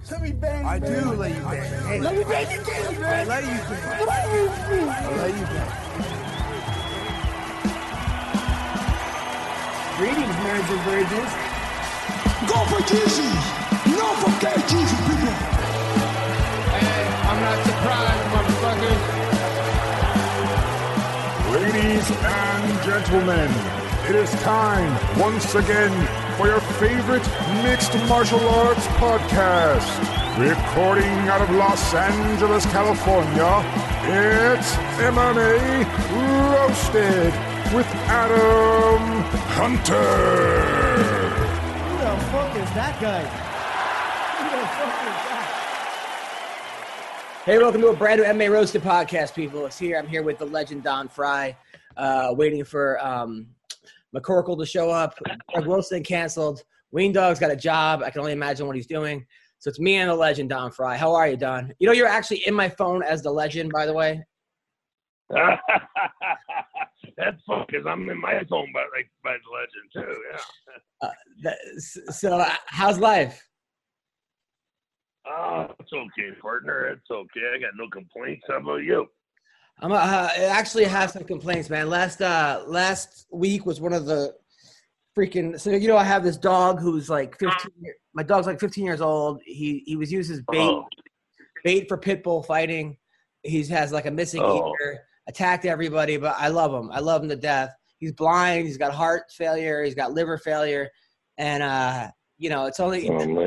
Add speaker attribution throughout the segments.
Speaker 1: Let me bang,
Speaker 2: I
Speaker 1: man.
Speaker 2: do let you bang. Hey,
Speaker 1: Let me bang you, man.
Speaker 2: I let you bang. I let you bang.
Speaker 1: Greetings, marriage and virgins.
Speaker 3: Go for Jesus. No forget Jesus, people.
Speaker 4: Hey, I'm not surprised, motherfuckers.
Speaker 5: Ladies and gentlemen, it is time once again for your favorite mixed martial arts podcast. Recording out of Los Angeles, California, it's MMA Roasted with Adam Hunter.
Speaker 1: Who the fuck is that guy? Who the fuck is that?
Speaker 6: Hey, welcome to a brand new MMA Roasted podcast, people. I'm here with the legend Don Frye, waiting for McCorkle to show up. Greg Wilson canceled. Ween Dog's got a job. I can only imagine what he's doing. So it's me and the legend Don Frye. How are you, Don? You know you're actually in my phone as the legend, by the way.
Speaker 7: That's fun because I'm in my phone by the legend too. Yeah.
Speaker 6: So how's life?
Speaker 7: It's okay, partner. It's okay. I got no complaints. How about you?
Speaker 6: I actually have some complaints, man. Last week was one of the freaking. So I have this dog who's like 15. My dog's like 15 years old. He was used as bait for pit bull fighting. He has like a missing ear. Attacked everybody, but I love him. I love him to death. He's blind. He's got heart failure. He's got liver failure, and it's only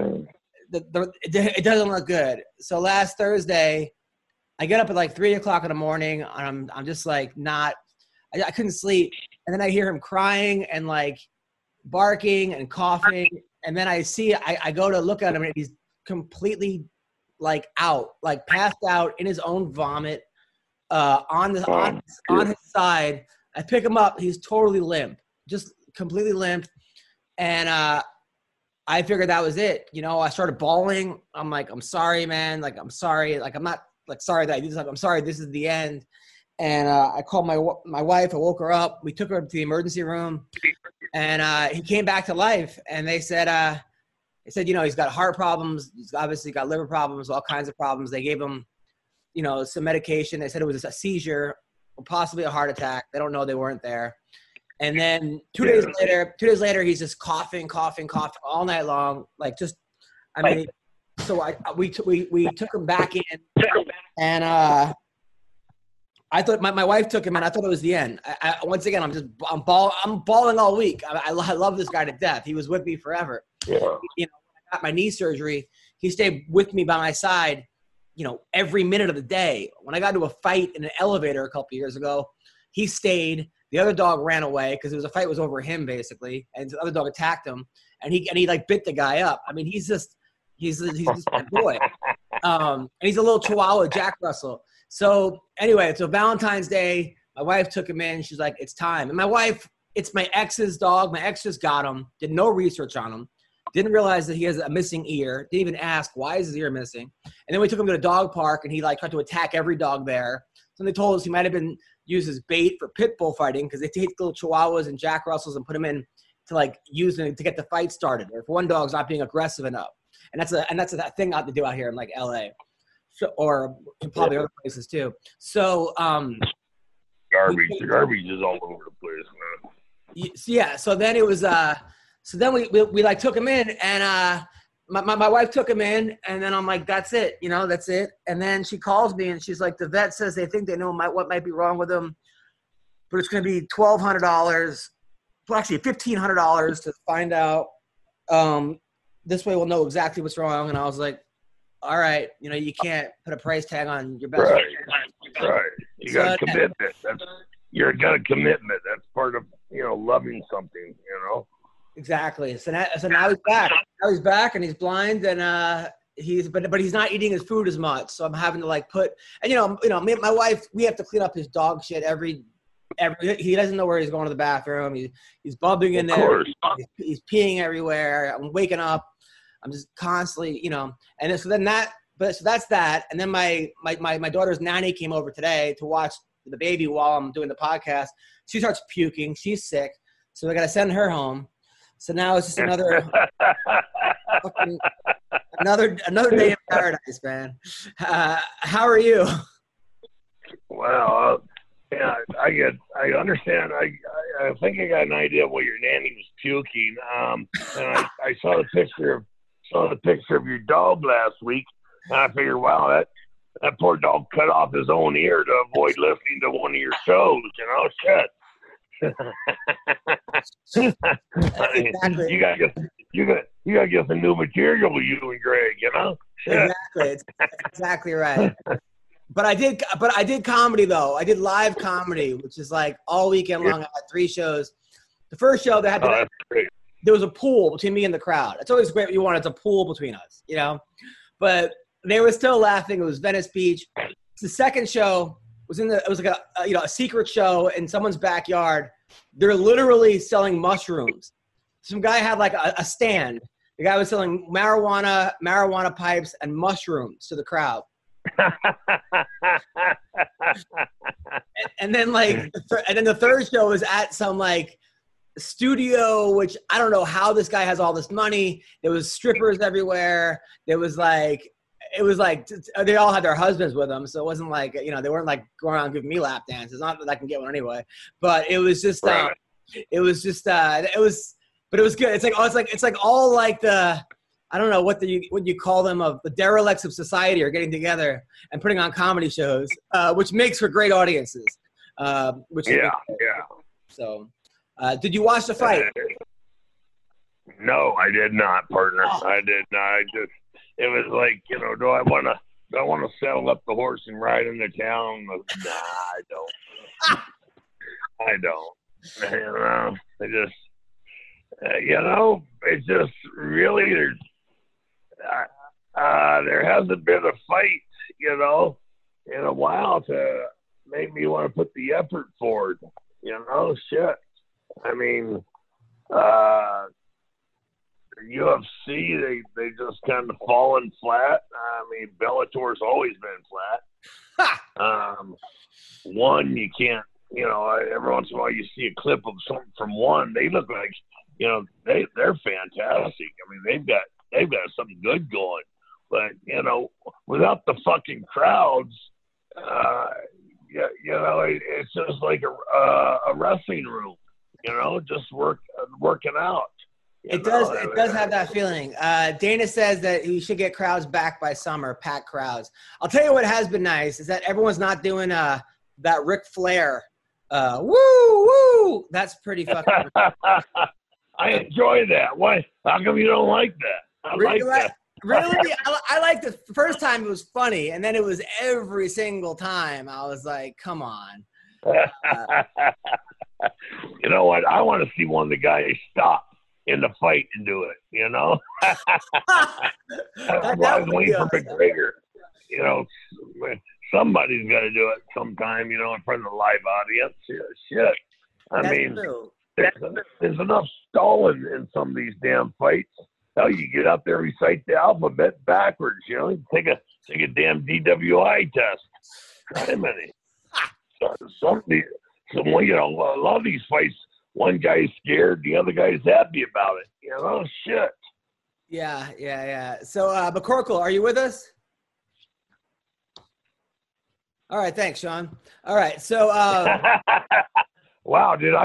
Speaker 6: it doesn't look good. So last Thursday, I get up at like 3:00 in the morning, and I'm just like I couldn't sleep, and then I hear him crying and like barking and coughing, and then I go to look at him, and he's completely like passed out in his own vomit. On his side. I pick him up. He's totally limp, just completely limp. And I figured that was it. I started bawling. I'm like, I'm sorry, man. Like, I'm sorry. Like, I'm not like sorry that I did this. Like, I'm sorry. This is the end. And I called my wife. I woke her up. We took her to the emergency room, and he came back to life. And they said, he's got heart problems. He's obviously got liver problems, all kinds of problems. They gave him some medication. They said it was a seizure or possibly a heart attack. They don't know. They weren't there. And then 2 days later, he's just coughing all night long. So we took him back in, and I thought my wife took him, and I thought it was the end. Once again, I'm bawling all week. I love this guy to death. He was with me forever.
Speaker 7: Yeah.
Speaker 6: When I got my knee surgery, he stayed with me by my side every minute of the day. When I got into a fight in an elevator a couple years ago, he stayed. The other dog ran away because a fight was over him basically, and the other dog attacked him, and he like bit the guy up. I mean, he's just my boy, and he's a little Chihuahua Jack Russell. So anyway, so Valentine's Day, my wife took him in. She's like, it's time. And my wife, it's my ex's dog. My ex just got him. Did no research on him. Didn't realize that he has a missing ear. Didn't even ask, why is his ear missing? And then we took him to the dog park, and he tried to attack every dog there. So they told us he might have been used as bait for pit bull fighting because they take little Chihuahuas and Jack Russells and put them in to use them to get the fight started. Or if one dog's not being aggressive enough, and that's a thing I have to do out here in like LA, or probably other places too. So
Speaker 7: garbage is all over the place, man.
Speaker 6: Yeah. So then it was So then we took him in, and my wife took him in, and then I'm like, that's it, that's it. And then she calls me, and she's like, the vet says they think they know what might be wrong with him, but it's going to be $1,200, well, actually $1,500 to find out. This way we'll know exactly what's wrong. And I was like, all right, you can't put a price tag on your best
Speaker 7: friend. Right. You got a commitment. You got a commitment. That's part of, loving something,
Speaker 6: Exactly. So now he's back. Now he's back, and he's blind, and he's not eating his food as much. So I'm having to me and my wife, we have to clean up his dog shit every. He doesn't know where he's going to the bathroom. He's bubbling in there. He's peeing everywhere. I'm waking up. I'm just constantly, and then, so that's that. And then my daughter's nanny came over today to watch the baby while I'm doing the podcast. She starts puking. She's sick. So I got to send her home. So now it's just another fucking Another day in paradise, man. How are you?
Speaker 7: Well, yeah, I understand. I think I got an idea of what your nanny was puking. And I saw the picture of your dog last week, and I figured, wow, that poor dog cut off his own ear to avoid listening to one of your shows. You know, shit.
Speaker 6: Exactly.
Speaker 7: You got to get some new material, you and Greg. You know. Shit.
Speaker 6: Exactly. It's exactly right. But I did comedy though. I did live comedy, which is like all weekend long. I had 3 shows. The first show there was a pool between me and the crowd. It's always great when you want it's a pool between us, you know. But they were still laughing. It was Venice Beach. The second show was like a secret show in someone's backyard. They're literally selling mushrooms. Some guy had like a stand. The guy was selling marijuana pipes and mushrooms to the crowd. and then the third show was at some like studio, which I don't know how this guy has all this money. There was strippers everywhere. It was like they all had their husbands with them, so it wasn't like, you know, they weren't like going around giving me lap dances. Not that I can get one anyway, but it was just but it was good. It's like all like the, I don't know what you call them, of the derelicts of society are getting together and putting on comedy shows, which makes for great audiences. So, did you watch the fight?
Speaker 7: No, I did not, partner. Oh. I did not. It was like, you know, do I want to saddle up the horse and ride into town? Nah, I don't. I don't. You know, it's just really there hasn't been a fight, you know, in a while to make me want to put the effort forward. You know, shit. I mean, UFC, they just kind of fallen flat. I mean, Bellator's always been flat. One, you can't, you know, every once in a while you see a clip of something from one. They look like, you know, they're fantastic. I mean, they've got something good going. But, you know, without the fucking crowds, you know, it's just like a wrestling room, you know, just working out.
Speaker 6: It does have that feeling. Dana says that we should get crowds back by summer, packed crowds. I'll tell you what has been nice is that everyone's not doing that Ric Flair, woo, woo. That's pretty fucking
Speaker 7: I enjoy that. Why? How come you don't like that? I like that.
Speaker 6: Really? I liked it. The first time it was funny, and then it was every single time. I was like, come on.
Speaker 7: You know what? I want to see one of the guys stop in the fight and do it, you know? I was waiting for McGregor. You know, somebody's got to do it sometime, you know, in front of the live audience. Shit. I mean, there's enough stalling in some of these damn fights. Hell, you get out there, recite the alphabet backwards, you know? Take a damn DWI test. Try a minute. You know, a lot of these fights, one guy's scared, the other guy's happy about it. You know, shit.
Speaker 6: Yeah. So, McCorkle, are you with us? All right, thanks, Sean. All right, so.
Speaker 7: Wow, did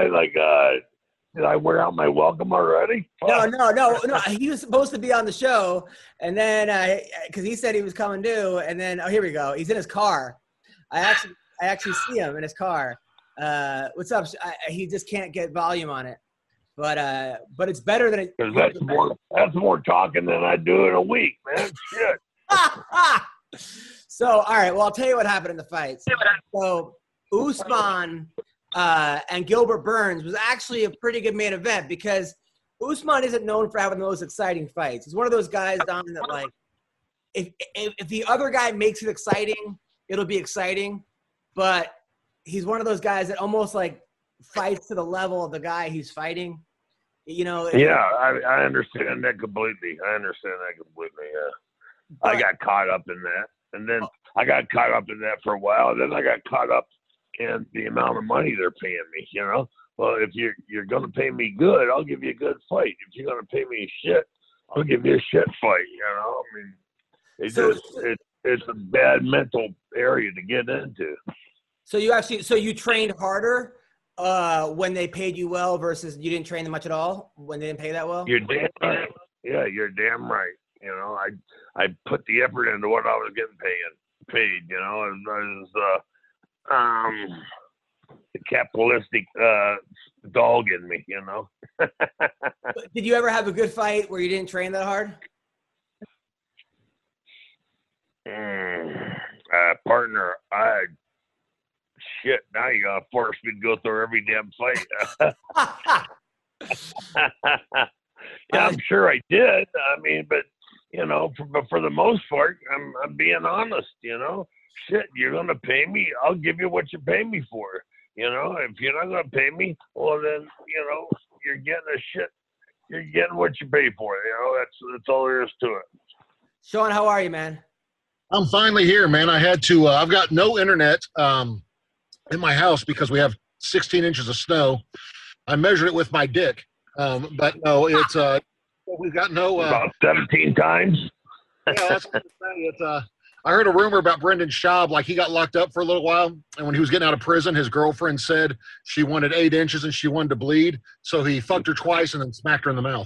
Speaker 7: I wear out my welcome already?
Speaker 6: No. He was supposed to be on the show, and then because he said he was coming due, and then here we go. He's in his car. I actually see him in his car. What's up? He just can't get volume on it, but it's better than it.
Speaker 7: That's more talking than I do in a week, man. Shit.
Speaker 6: So, all right. Well, I'll tell you what happened in the fights. So, Usman and Gilbert Burns was actually a pretty good main event because Usman isn't known for having the most exciting fights. He's one of those guys, Don, that like if the other guy makes it exciting, it'll be exciting, but he's one of those guys that almost like fights to the level of the guy he's fighting. You know?
Speaker 7: Yeah, I understand that completely. Yeah. But I got caught up in that. And then I got caught up in that for a while. Then I got caught up in the amount of money they're paying me, you know? Well, if you're going to pay me good, I'll give you a good fight. If you're going to pay me shit, I'll give you a shit fight. You know, I mean, it's a bad mental area to get into.
Speaker 6: So you trained harder when they paid you well versus you didn't train them much at all when they didn't pay that well?
Speaker 7: You're damn right. Yeah, you're damn right. You know, I put the effort into what I was getting paid. You know, it was the capitalistic dog in me. You know.
Speaker 6: Did you ever have a good fight where you didn't train that hard?
Speaker 7: Partner, shit, now you gotta force me to go through every damn fight. Yeah, I'm sure I did. I mean, but you know, for the most part, I'm being honest. You know, shit, you're gonna pay me, I'll give you what you pay me for. You know, if you're not gonna pay me, well then, you know, you're getting what you pay for. You know, that's all there is to it.
Speaker 6: Sean, how are you, man?
Speaker 2: I'm finally here, man. I had to. I've got no internet in my house because we have 16 inches of snow. I measured it with my dick, but no, it's we've got no.
Speaker 7: About 17 times.
Speaker 2: Yeah, that's what I'm saying. It's I heard a rumor about Brendan Schaub, like he got locked up for a little while, and when he was getting out of prison, his girlfriend said she wanted 8 inches and she wanted to bleed, so he fucked her twice and then smacked her in the mouth.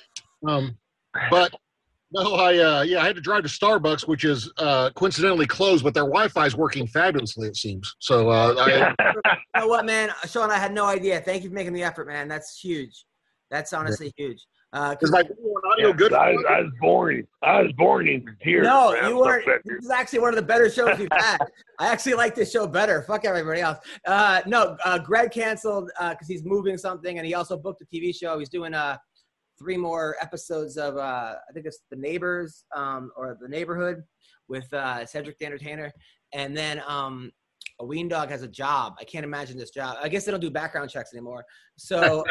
Speaker 2: But. No, I had to drive to Starbucks, which is coincidentally closed, but their Wi-Fi is working fabulously, it seems. So,
Speaker 6: you know what, man, Sean, I had no idea. Thank you for making the effort, man. That's huge. That's honestly huge.
Speaker 2: Because my video and audio good.
Speaker 7: I was born in tears.
Speaker 6: No,
Speaker 7: man.
Speaker 6: you weren't. This is actually one of the better shows we've had. I actually like this show better. Fuck everybody else. Greg canceled because he's moving something, and he also booked a TV show. He's doing 3 more episodes of I think it's The Neighbors or The Neighborhood with Cedric the Entertainer, and then a Ween Dog has a job. I can't imagine this job. I guess they don't do background checks anymore. So,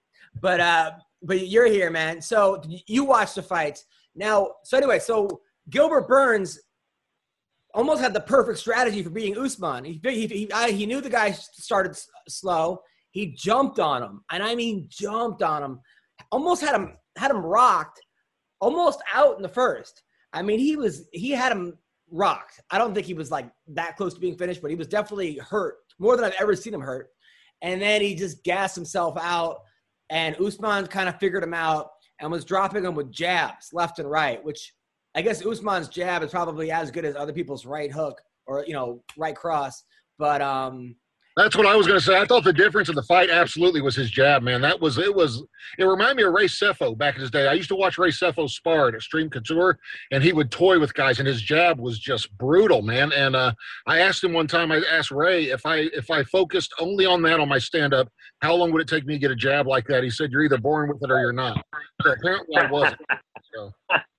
Speaker 6: but you're here, man. So you watched the fights now. So anyway, so Gilbert Burns almost had the perfect strategy for beating Usman. He knew the guy started slow. He jumped on him, and I mean jumped on him. Almost had him rocked, almost out in the first. I mean, he had him rocked. I don't think he was like that close to being finished, but he was definitely hurt more than I've ever seen him hurt. And then he just gassed himself out, and Usman kind of figured him out and was dropping him with jabs left and right, which I guess Usman's jab is probably as good as other people's right hook or, you know, right cross. But
Speaker 2: that's what I was going to say. I thought the difference in the fight absolutely was his jab, man. It reminded me of Ray Sefo back in his day. I used to watch Ray Sefo spar at Extreme Couture, and he would toy with guys, and his jab was just brutal, man. And I asked him one time, I asked Ray, if I focused only on that on my stand-up, how long would it take me to get a jab like that? He said, you're either born with it or you're not. So apparently I wasn't. So.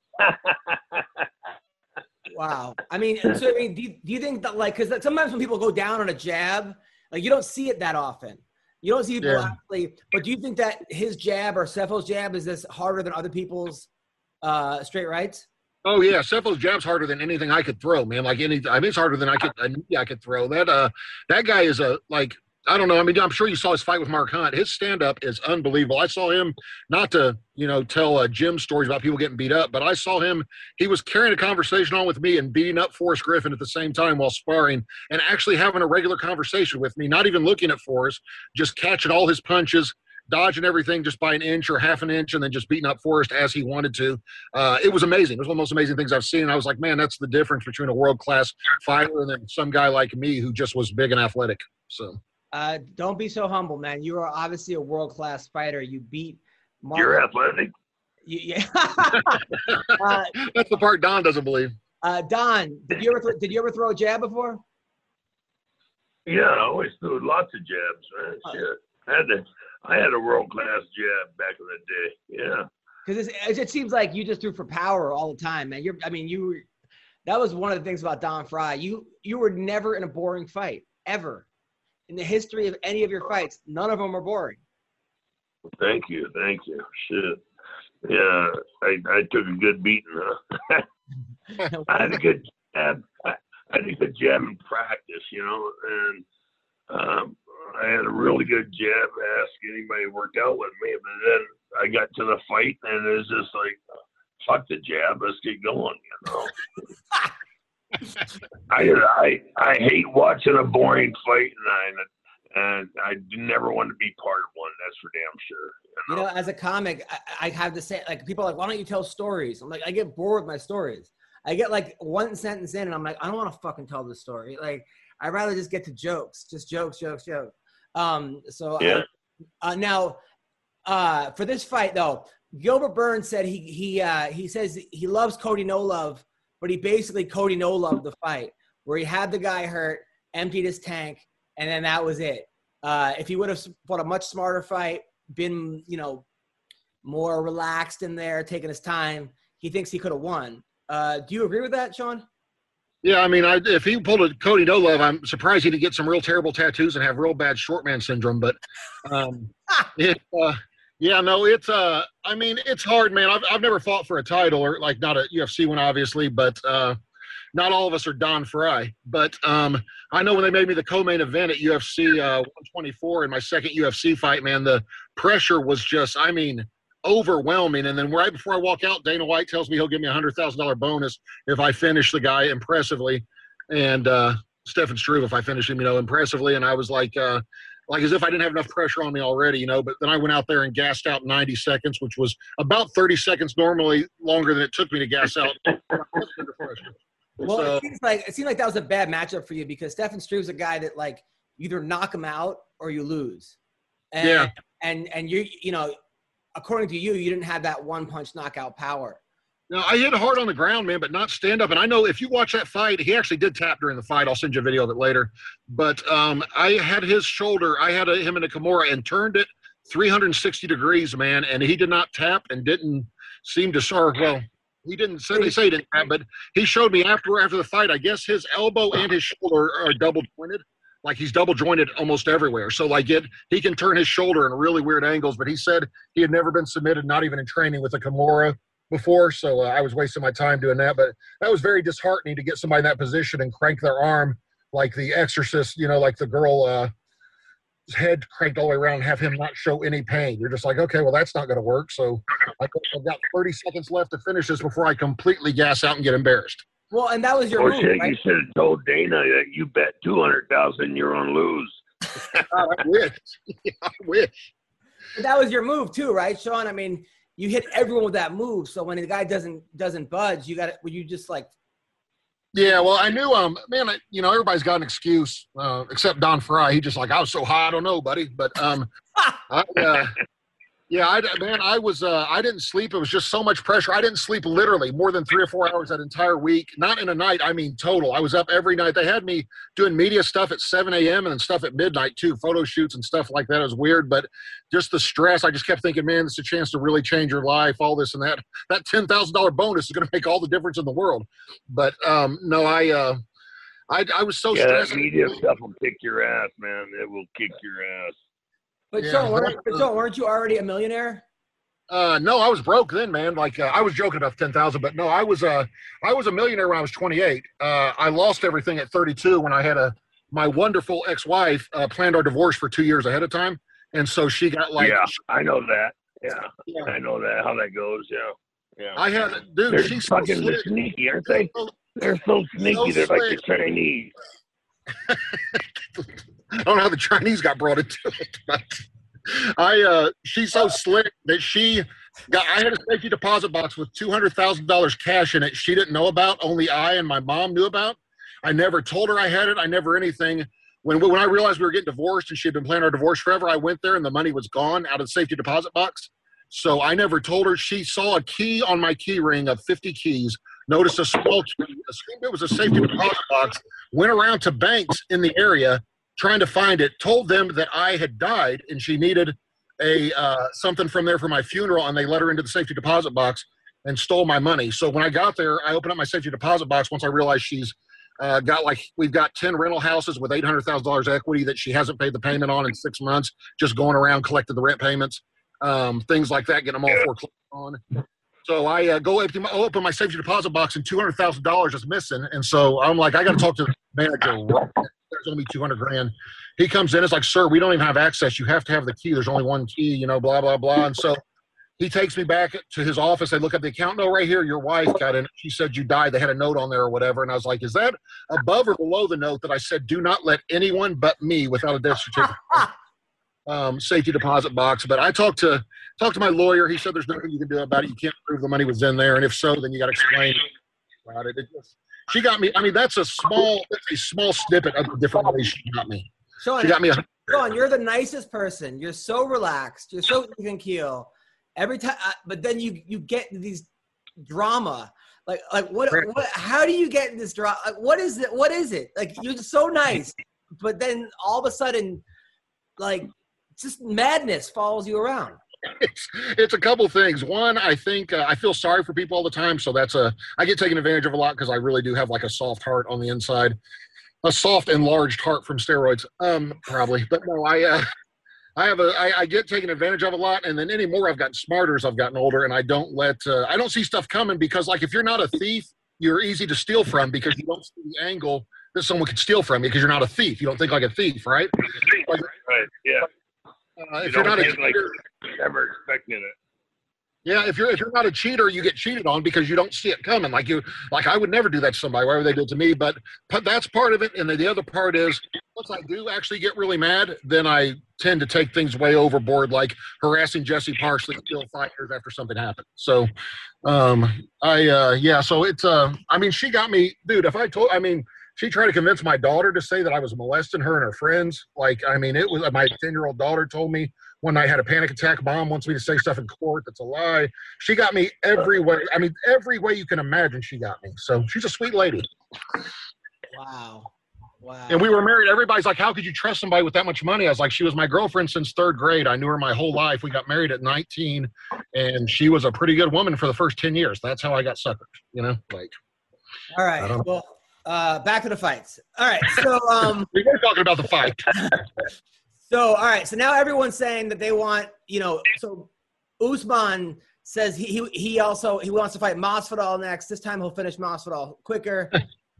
Speaker 6: Wow. I mean, do you think that, like, because sometimes when people go down on a jab, like, you don't see it that often. You don't see people actually, but do you think that his jab or Sefo's jab is this harder than other people's straight rights?
Speaker 2: Oh yeah, Sefo's jab's harder than anything I could throw, man. It's harder than I could throw. That guy is I don't know. I mean, I'm sure you saw his fight with Mark Hunt. His stand-up is unbelievable. I saw him, not to, tell Jim stories about people getting beat up, but I saw him, he was carrying a conversation on with me and beating up Forrest Griffin at the same time while sparring and actually having a regular conversation with me, not even looking at Forrest, just catching all his punches, dodging everything just by an inch or half an inch, and then just beating up Forrest as he wanted to. It was amazing. It was one of the most amazing things I've seen. And I was like, man, that's the difference between a world-class fighter and then some guy like me who just was big and athletic. So.
Speaker 6: Don't be so humble, man. You are obviously a world-class fighter. You beat Mark.
Speaker 7: You're athletic.
Speaker 6: Yeah.
Speaker 2: That's the part Don doesn't believe.
Speaker 6: Don, did you ever throw a jab before?
Speaker 7: Yeah, I always threw lots of jabs, man. Shit. I had a world-class jab back in the day. Yeah.
Speaker 6: Because it seems like you just threw for power all the time, man. That was one of the things about Don Frye. You were never in a boring fight, ever. In the history of any of your fights, none of them are boring.
Speaker 7: Thank you. Shit. Yeah, I took a good beating, huh? I had a good jab. I had a good jab in practice, and I had a really good jab. Ask anybody who worked out with me, but then I got to the fight, and it was just like fuck the jab. Let's get going, you know. I hate watching a boring fight, and I never want to be part of one. That's for damn sure.
Speaker 6: You know, as a comic, I have to say, like, people are like, why don't you tell stories? I'm like, I get bored with my stories. I get like one sentence in, and I'm like, I don't want to fucking tell this story. Like, I'd rather just get to jokes, just jokes. Now, for this fight though, Gilbert Burns said he says he loves Cody No Love, but he basically Cody No Love the fight where he had the guy hurt, emptied his tank, and then that was it. If he would have fought a much smarter fight, been, you know, more relaxed in there, taking his time, he thinks he could have won. Do you agree with that, Sean?
Speaker 2: Yeah, I mean, if he pulled a Cody No Love, I'm surprised he didn't get some real terrible tattoos and have real bad short man syndrome. But I mean, it's hard, man. I've never fought for a title, or like not a UFC one, obviously, but not all of us are Don Fry. But I know when they made me the co-main event at UFC 124 in my second UFC fight, man, the pressure was just, I mean, overwhelming. And then right before I walk out, Dana White tells me he'll give me $100,000 bonus if I finish the guy impressively, and Stefan Struve if I finish him, you know, impressively. And I was like as if I didn't have enough pressure on me already, you know. But then I went out there and gassed out 90 seconds, which was about 30 seconds normally longer than it took me to gas out.
Speaker 6: Well,
Speaker 2: so,
Speaker 6: it seemed like that was a bad matchup for you because Stefan Struve's a guy that, like, you either knock him out or you lose. And,
Speaker 2: yeah.
Speaker 6: And you know, according to you, you didn't have that one punch knockout power.
Speaker 2: No, I hit hard on the ground, man, but not stand up. And I know if you watch that fight, he actually did tap during the fight. I'll send you a video of it later. But I had his shoulder. I had him in a Kimura and turned it 360 degrees, man. And he did not tap and didn't seem to serve well. He didn't say they say he didn't tap, but he showed me after the fight. I guess his elbow and his shoulder are double jointed. Like he's double jointed almost everywhere. So like he can turn his shoulder in really weird angles. But he said he had never been submitted, not even in training, with a Kimura before. So I was wasting my time doing that. But that was very disheartening to get somebody in that position and crank their arm like the Exorcist, you know, like the girl head cranked all the way around and have him not show any pain. You're just like, okay, well, that's not going to work. So I've got 30 seconds left to finish this before I completely gas out and get embarrassed.
Speaker 6: Well, and that was your move,
Speaker 7: shit,
Speaker 6: right?
Speaker 7: You should have told Dana that you bet 200,000 you're on lose.
Speaker 2: I wish. Yeah, I wish.
Speaker 6: But that was your move too, right, Sean? I mean, you hit everyone with that move. So when the guy doesn't budge, you just like.
Speaker 2: Yeah, well, I knew, man, you know, everybody's got an excuse, except Don Fry. He just like, I was so high, I don't know, buddy. But I didn't sleep. It was just so much pressure. I didn't sleep literally more than 3 or 4 hours that entire week. Not in a night, I mean total. I was up every night. They had me doing media stuff at 7 a.m. and then stuff at midnight too, photo shoots and stuff like that. It was weird, but just the stress, I just kept thinking, man, this is a chance to really change your life, all this and that. That $10,000 bonus is going to make all the difference in the world. But no, I was so stressed.
Speaker 7: That media stuff will kick your ass, man. It will kick your ass.
Speaker 6: But yeah. Sean, weren't you already a millionaire?
Speaker 2: No, I was broke then, man. Like I was joking about 10,000, but no, I was a millionaire when I was 28. I lost everything at 32 when I had my wonderful ex-wife planned our divorce for 2 years ahead of time, and so she got like.
Speaker 7: Yeah, I know that. Yeah, I know that how that goes. Yeah.
Speaker 2: I had dude.
Speaker 7: They're
Speaker 2: she's
Speaker 7: fucking
Speaker 2: so
Speaker 7: sneaky, aren't they? They're so sneaky. They're like the Chinese.
Speaker 2: I don't know how the Chinese got brought into it, but she's so slick that I had a safety deposit box with $200,000 cash in it she didn't know about, only I and my mom knew about. I never told her I had it. I never anything. When I realized we were getting divorced and she had been planning our divorce forever, I went there and the money was gone out of the safety deposit box. So I never told her. She saw a key on my key ring of 50 keys, noticed a small key, assumed it was a safety deposit box, went around to banks in the area trying to find it, told them that I had died and she needed something from there for my funeral, and they let her into the safety deposit box and stole my money. So when I got there, I opened up my safety deposit box once I realized she's we've got 10 rental houses with $800,000 equity that she hasn't paid the payment on in 6 months, just going around collecting the rent payments, things like that, getting them all foreclosed on. So I open my safety deposit box and $200,000 is missing. And so I'm like, I got to talk to the manager. There's only $200,000. He comes in, it's like, sir, we don't even have access. You have to have the key. There's only one key, you know, blah, blah, blah. And so he takes me back to his office. I look at the account. No, right here, your wife got in. She said you died. They had a note on there or whatever. And I was like, is that above or below the note that I said, do not let anyone but me without a death certificate safety deposit box? But I talked to my lawyer. He said there's nothing you can do about it. You can't prove the money was in there. And if so, then you got to explain about it. She got me. I mean, that's a small snippet of the different ways she got me.
Speaker 6: Sean,
Speaker 2: she got me.
Speaker 6: Sean, you're the nicest person. You're so relaxed. You're so even keel. Every time, but then you get these drama. Like what? How do you get in this drama? Like, what is it? What is it? Like, you're so nice, but then all of a sudden, like, just madness follows you around.
Speaker 2: It's a couple things. One, I think I feel sorry for people all the time, so I get taken advantage of a lot because I really do have like a soft heart on the inside, a soft enlarged heart from steroids, probably. But no, I get taken advantage of a lot, and then anymore I've gotten smarter as I've gotten older, and I don't see stuff coming because, like, if you're not a thief, you're easy to steal from because you don't see the angle that someone could steal from you because you're not a thief. You don't think like a thief, right?
Speaker 7: Right. Yeah.
Speaker 2: If you're not a cheater,
Speaker 7: like, never expecting it.
Speaker 2: Yeah, if you're not a cheater, you get cheated on because you don't see it coming. Like I would never do that to somebody, whatever they did to me. But that's part of it. And then the other part is, once I do actually get really mad, then I tend to take things way overboard, like harassing Jesse Parsley still 5 years after something happened. So, so it's, I mean, she got me, dude, she tried to convince my daughter to say that I was molesting her and her friends. Like, I mean, it was, my 10-year-old daughter told me when I had a panic attack, Mom wants me to say stuff in court that's a lie. She got me every way. I mean, every way you can imagine she got me. So she's a sweet lady.
Speaker 6: Wow.
Speaker 2: And we were married. Everybody's like, how could you trust somebody with that much money? I was like, she was my girlfriend since 3rd grade. I knew her my whole life. We got married at 19, and she was a pretty good woman for the first 10 years. That's how I got suckered, like.
Speaker 6: All right. Well, back to the fights. All right. So
Speaker 2: we were talking about the fight.
Speaker 6: So, all right. So now everyone's saying that they want, so Usman says he wants to fight Masvidal next. This time he'll finish Masvidal quicker.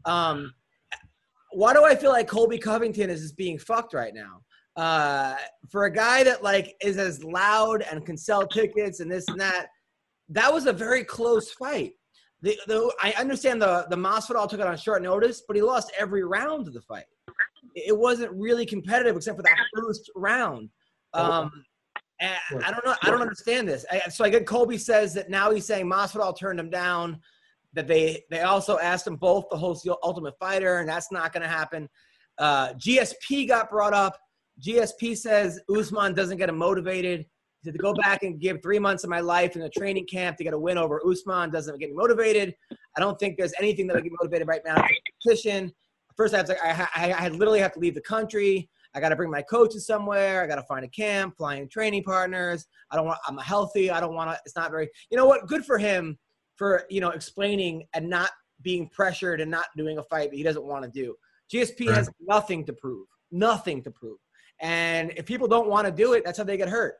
Speaker 6: Why do I feel like Colby Covington is just being fucked right now? For a guy that like is as loud and can sell tickets and this and that, that was a very close fight. I understand the Masvidal took it on short notice, but he lost every round of the fight. It wasn't really competitive except for that first round. And I don't know. I don't understand this. So I get Colby says that now he's saying Masvidal turned him down, that they also asked them both to host the Ultimate Fighter, and that's not going to happen. GSP got brought up. GSP says Usman doesn't get him motivated. He said to go back and give 3 months of my life in a training camp to get a win over Usman doesn't get me motivated. I don't think there's anything that I get motivated right now for competition. First, I literally have to leave the country. I got to bring my coaches somewhere. I got to find a camp, flying training partners. I'm healthy. I don't want to, it's not very, you know what? Good for him for, explaining and not being pressured and not doing a fight that he doesn't want to do. GSP has nothing to prove. And if people don't want to do it, that's how they get hurt.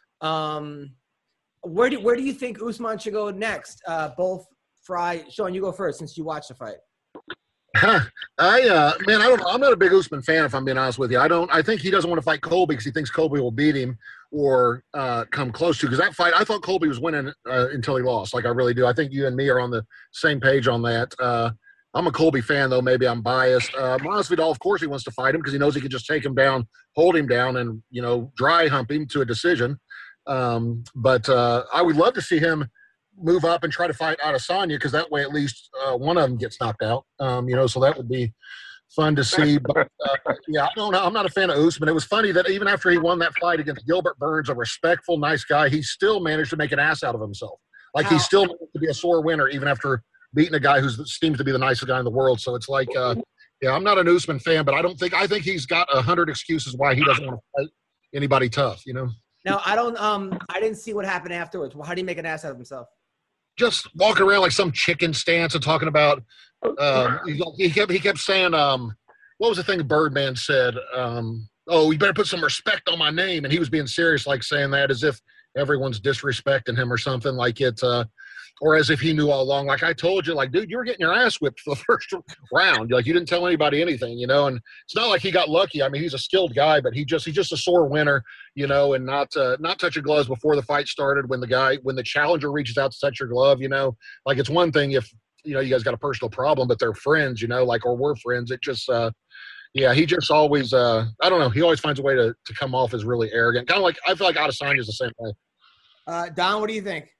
Speaker 6: Where do you think Usman should go next? Both Fry, Sean, you go first since you watched the fight.
Speaker 2: I don't know. I'm not a big Usman fan, if I'm being honest with you. I think he doesn't want to fight Colby because he thinks Colby will beat him or come close to. Because that fight, I thought Colby was winning until he lost. Like, I really do. I think you and me are on the same page on that. I'm a Colby fan, though. Maybe I'm biased. Masvidal, of course, he wants to fight him because he knows he can just take him down, hold him down, and, dry hump him to a decision. But I would love to see him move up and try to fight Adesanya because that way at least one of them gets knocked out. So that would be fun to see. But, I don't know. I'm not a fan of Usman. It was funny that even after he won that fight against Gilbert Burns, a respectful, nice guy, he still managed to make an ass out of himself. Like, he still managed to be a sore winner even after beating a guy who seems to be the nicest guy in the world. So it's like, I'm not an Usman fan, but I think he's got 100 excuses why he doesn't want to fight anybody tough,
Speaker 6: Now, I didn't see what happened afterwards. How did he make an ass out of himself?
Speaker 2: Just walking around like some chicken stance and talking about he kept saying what was the thing Birdman said, you better put some respect on my name, and he was being serious, like saying that as if everyone's disrespecting him or something. Like, it or as if he knew all along. Like I told you, like, dude, you were getting your ass whipped for the first round. Like you didn't tell anybody anything, you know. And it's not like he got lucky. I mean, he's a skilled guy, but he's just a sore winner, you know, and not touching gloves before the fight started. When the challenger reaches out to touch your glove, you know, like it's one thing if you know you guys got a personal problem, but they're friends, you know, like or we're friends. It just yeah, he just always I don't know. He always finds a way to come off as really arrogant. Kind of like I feel like Adesanya's the same way.
Speaker 6: Don, what do you think?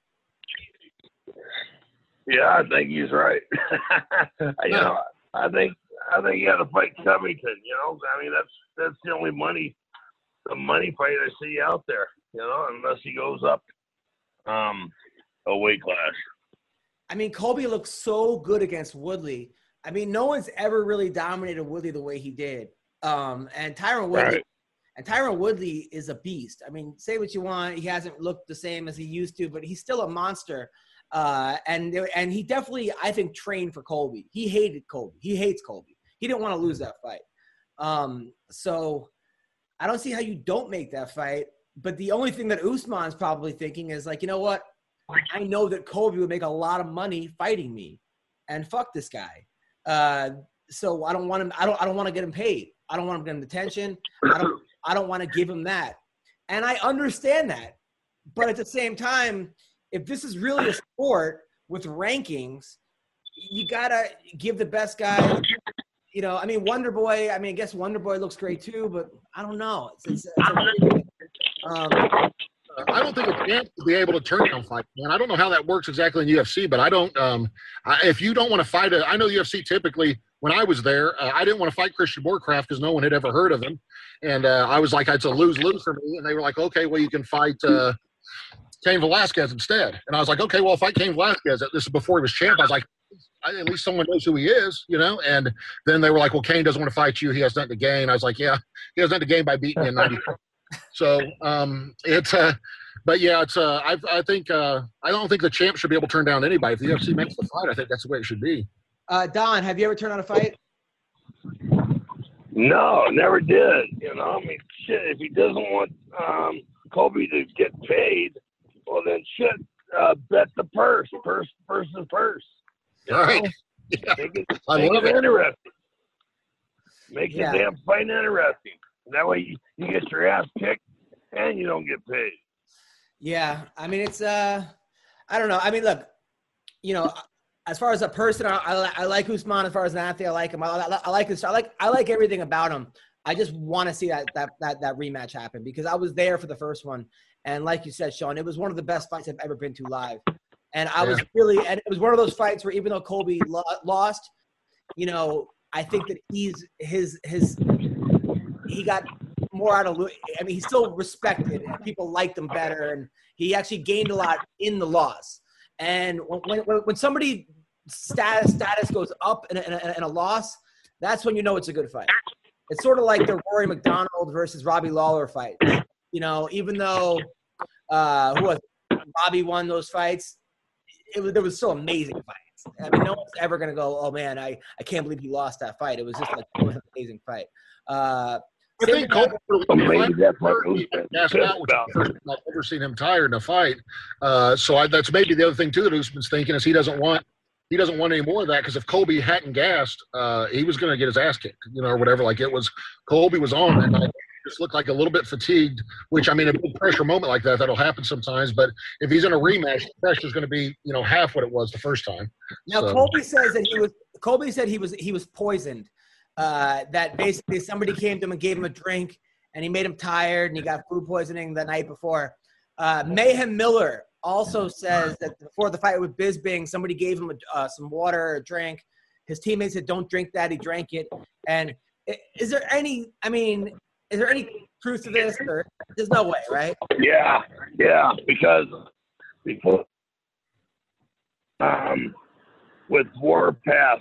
Speaker 7: Yeah, I think he's right. You know, I think he had to fight Covington. You know, I mean that's the only money fight I see out there. You know, unless he goes up a weight class.
Speaker 6: I mean, Colby looks so good against Woodley. I mean, no one's ever really dominated Woodley the way he did. And Tyron Woodley. Right. And Tyron Woodley is a beast. I mean, say what you want. He hasn't looked the same as he used to, but he's still a monster. And he definitely, I think, trained for Colby. He hated Colby. He hates Colby. He didn't want to lose that fight. So I don't see how you don't make that fight. But the only thing that Usman's probably thinking is like, you know what? I know that Colby would make a lot of money fighting me, and fuck this guy. So I don't want him. I don't want to get him paid. I don't want him getting attention. I don't want to give him that. And I understand that. But at the same time, if this is really a sport with rankings, you got to give the best guy, you know, I mean, Wonder Boy, I mean, I guess Wonder Boy looks great too, but I don't know.
Speaker 2: I don't think a champ will be able to turn down fight, man. I don't know how that works exactly in UFC, but I don't if you don't want to fight I know UFC typically, when I was there, I didn't want to fight Christian Morecraft because no one had ever heard of him. And I was like, it's a lose-lose for me. And they were like, okay, well, you can fight Cain Velasquez instead. And I was like, okay, well, I'll fight Cain Velasquez. This is before he was champ. I was like, at least someone knows who he is, you know? And then they were like, well, Cain doesn't want to fight you. He has nothing to gain. I was like, yeah, he has nothing to gain by beating me in 94. So but yeah, it's I think I don't think the champ should be able to turn down anybody. If the UFC makes the fight, I think that's the way it should be.
Speaker 6: Don, have you ever turned down a fight?
Speaker 7: No, never did. You know, I mean, shit. If he doesn't want Colby to get paid, well then shit. Bet the purse. Purse is purse.
Speaker 2: All right. Yeah.
Speaker 7: Make it interesting. Make the damn fight interesting. That way you get your ass kicked and you don't get paid. Yeah,
Speaker 6: I mean it's I don't know. I mean, look, you know, as far as a person, I like Usman. As far as an athlete, I like him. I like his. I like everything about him. I just want to see that rematch happen because I was there for the first one, and like you said, Sean, it was one of the best fights I've ever been to live. And I was really, and it was one of those fights where even though Colby lost, you know, I think that he got more out of. I mean, he's still respected, and people liked him better, and he actually gained a lot in the loss. And when somebody status goes up in a loss, that's when you know it's a good fight. It's sort of like the Rory McDonald versus Robbie Lawler fight. You know, even though Robbie won those fights, there was still amazing fights. I mean, no one's ever going to go, oh, man, I can't believe he lost that fight. It was just like an amazing fight. I think
Speaker 2: Colby I've never seen him tired in a fight. So that's maybe the other thing too that Usman's thinking is he doesn't want any more of that because if Colby hadn't gassed, he was going to get his ass kicked, you know, or whatever. Like Colby was on and just looked like a little bit fatigued. Which I mean, a big pressure moment like that'll happen sometimes. But if he's in a rematch, the pressure is going to be half what it was the first time.
Speaker 6: Now Colby says that Colby said he was poisoned. That basically somebody came to him and gave him a drink and he made him tired and he got food poisoning the night before. Mayhem Miller also says that before the fight with Bisping, somebody gave him some water or a drink. His teammates said, don't drink that. He drank it. And is there any truth to this? Or there's no way, right?
Speaker 7: Yeah, because before with Warpath,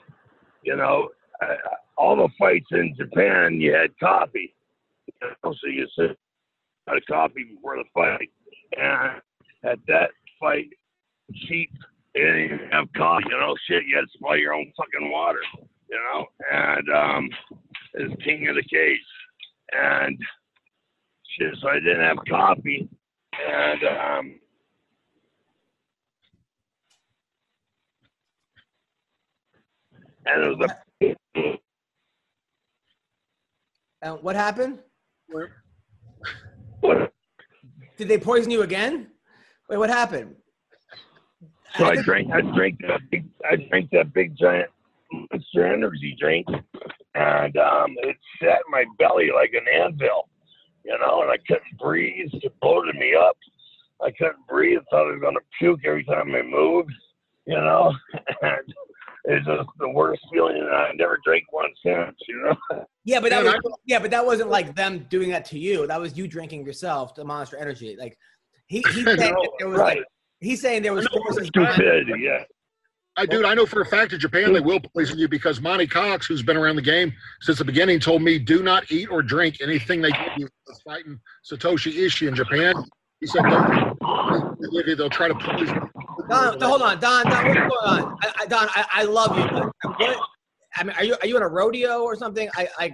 Speaker 7: all the fights in Japan, you had coffee. So you sit had a coffee before the fight. And at that fight, cheap, you didn't even have coffee, shit, you had to supply your own fucking water, and it's king of the cage. And shit, so I didn't have coffee. And And it was
Speaker 6: What happened?
Speaker 7: what?
Speaker 6: Did they poison you again? Wait, what happened?
Speaker 7: So I drank that big giant Monster Energy drink, and it sat in my belly like an anvil, you know, and I couldn't breathe. It bloated me up. I couldn't breathe. Thought I was gonna puke every time I moved, you know. And it's just the worst feeling, and I never drank one since, you know.
Speaker 6: Yeah, but that wasn't like them doing that to you. That was you drinking yourself the Monster Energy. Like he's saying that there was
Speaker 7: right.
Speaker 6: like he's saying there was forces
Speaker 7: Stupidity, yeah.
Speaker 2: I know for a fact in Japan they will poison you because Monty Cox, who's been around the game since the beginning, told me do not eat or drink anything they give you fighting Satoshi Ishii in Japan. He said they'll try to poison you.
Speaker 6: Don, hold on, Don, what's going on? Don, I love you. But what, I mean, are you in a rodeo or something? I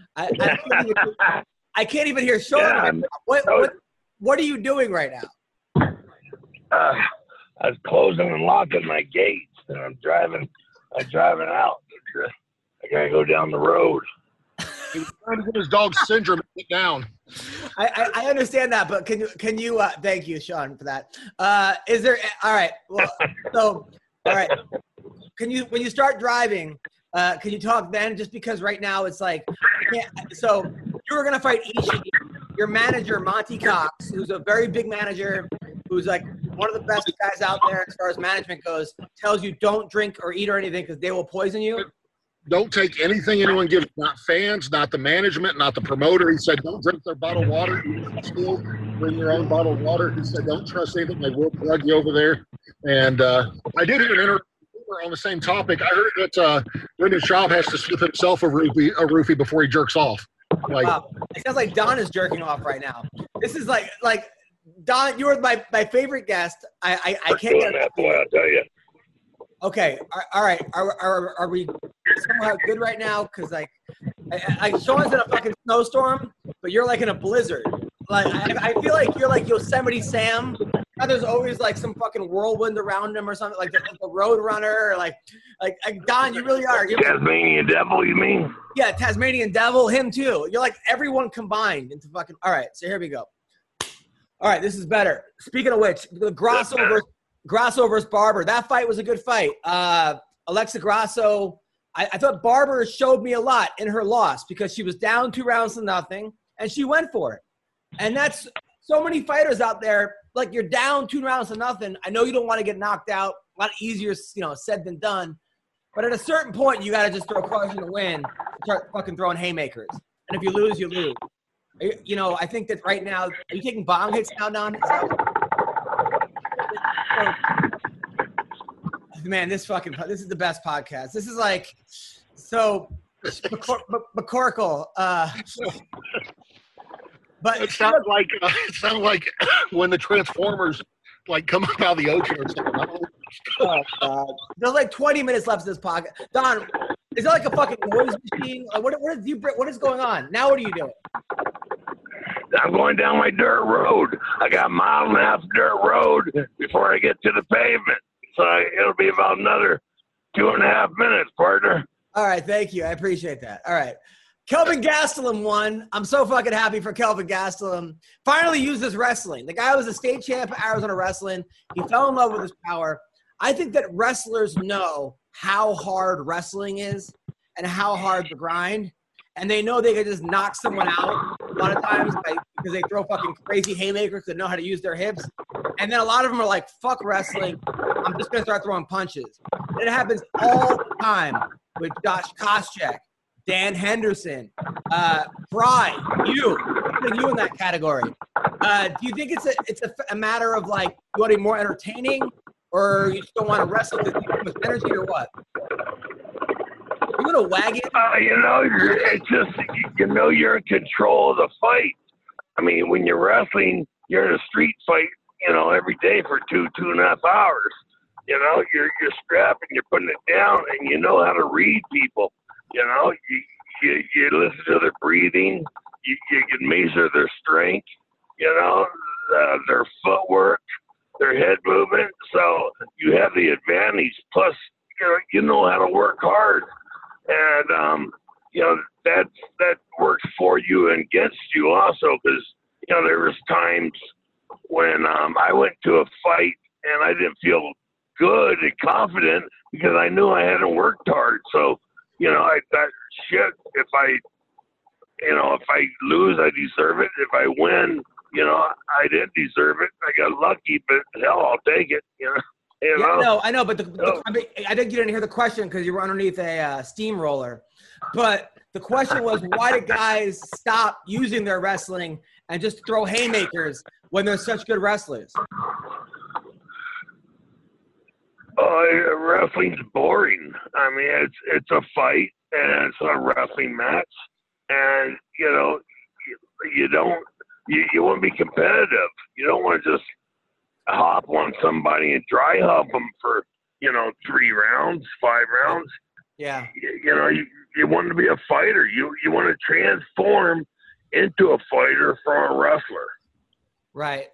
Speaker 6: can't even hear Sean.
Speaker 7: Yeah,
Speaker 6: right now. What are you doing right now?
Speaker 7: I was closing and locking my gates, and I'm driving out. I gotta go down the road.
Speaker 2: He was trying to get his dog Syndrome to get down.
Speaker 6: I understand that, but can you thank you, Sean, for that. Is there all right? Well, so all right. Can you when you start driving? Can you talk then? Just because right now it's like, so you were gonna fight Ishii. Your manager Monty Cox, who's a very big manager, who's like one of the best guys out there as far as management goes, tells you don't drink or eat or anything because they will poison you.
Speaker 2: Don't take anything anyone gives, not fans, not the management, not the promoter. He said don't drink their bottled water. Still bring your own bottled water. He said don't trust anything. They will plug you over there. And I did hear an interview on the same topic. I heard that Brendan Schaub has to slip himself a roofie before he jerks off. Like,
Speaker 6: wow. It sounds like Don is jerking off right now. This is like Don, you were my favorite guest. I can't get
Speaker 7: that, boy, I'll tell you.
Speaker 6: Okay, all right. Are we somehow good right now? Because like Sean's in a fucking snowstorm, but you're like in a blizzard. Like I feel like you're like Yosemite Sam. Now there's always like some fucking whirlwind around him or something, like the Road Runner, or like Don. You really are.
Speaker 7: Tasmanian Devil, you mean?
Speaker 6: Yeah, Tasmanian Devil, him too. You're like everyone combined into fucking. All right, so here we go. All right, this is better. Speaking of which, the Grasso versus Barber. That fight was a good fight. Alexa Grasso, I thought Barber showed me a lot in her loss because she was down 2 rounds to nothing, and she went for it. And that's so many fighters out there, like you're down 2 rounds to nothing. I know you don't want to get knocked out. A lot easier, said than done. But at a certain point, you got to just throw caution to win and start fucking throwing haymakers. And if you lose, you lose. I think that right now, are you taking bong hits now, Don? Man, this is the best podcast. This is like, so McCorkle. But
Speaker 2: it sounds like when the Transformers like come up out of the ocean or something.
Speaker 6: Oh, God. There's like 20 minutes left of this podcast. Don, is that like a fucking noise machine? What is going on? Now what are you doing?
Speaker 7: I'm going down my dirt road. I got a mile and a half dirt road before I get to the pavement. So it'll be about another 2.5 minutes, partner.
Speaker 6: All right, thank you. I appreciate that. All right. Kelvin Gastelum won. I'm so fucking happy for Kelvin Gastelum. Finally used his wrestling. The guy was a state champ of Arizona wrestling. He fell in love with his power. I think that wrestlers know how hard wrestling is and how hard the grind. And they know they can just knock someone out a lot of times because they throw fucking crazy haymakers that know how to use their hips. And then a lot of them are like, fuck wrestling. I'm just going to start throwing punches. And it happens all the time with Josh Koscheck, Dan Henderson, Fry, you in that category. Do you think it's a matter of like, you want to be more entertaining or you just don't want to wrestle because you have too much energy or what? You gonna wag it?
Speaker 7: It's just you're in control of the fight. I mean, when you're wrestling, you're in a street fight, every day for 2.5 hours. You're strapping, you're putting it down, and you know how to read people. You listen to their breathing. You can measure their strength. Their footwork, their head movement. So you have the advantage. Plus, you know how to work hard. And that works for you and against you also, because there was times when I went to a fight and I didn't feel good and confident because I knew I hadn't worked hard. So I thought, shit, if I lose, I deserve it. If I win, I didn't deserve it. I got lucky, but hell, I'll take it.
Speaker 6: No, I know, but I think you didn't hear the question because you were underneath a steamroller. But the question was, why did guys stop using their wrestling and just throw haymakers when they're such good wrestlers?
Speaker 7: Wrestling's boring. I mean, it's a fight and it's a wrestling match, and you want to be competitive. You don't want to just hop on somebody and dry hump them for 3 rounds, 5 rounds.
Speaker 6: Yeah.
Speaker 7: You want to be a fighter. You want to transform into a fighter from a wrestler.
Speaker 6: Right.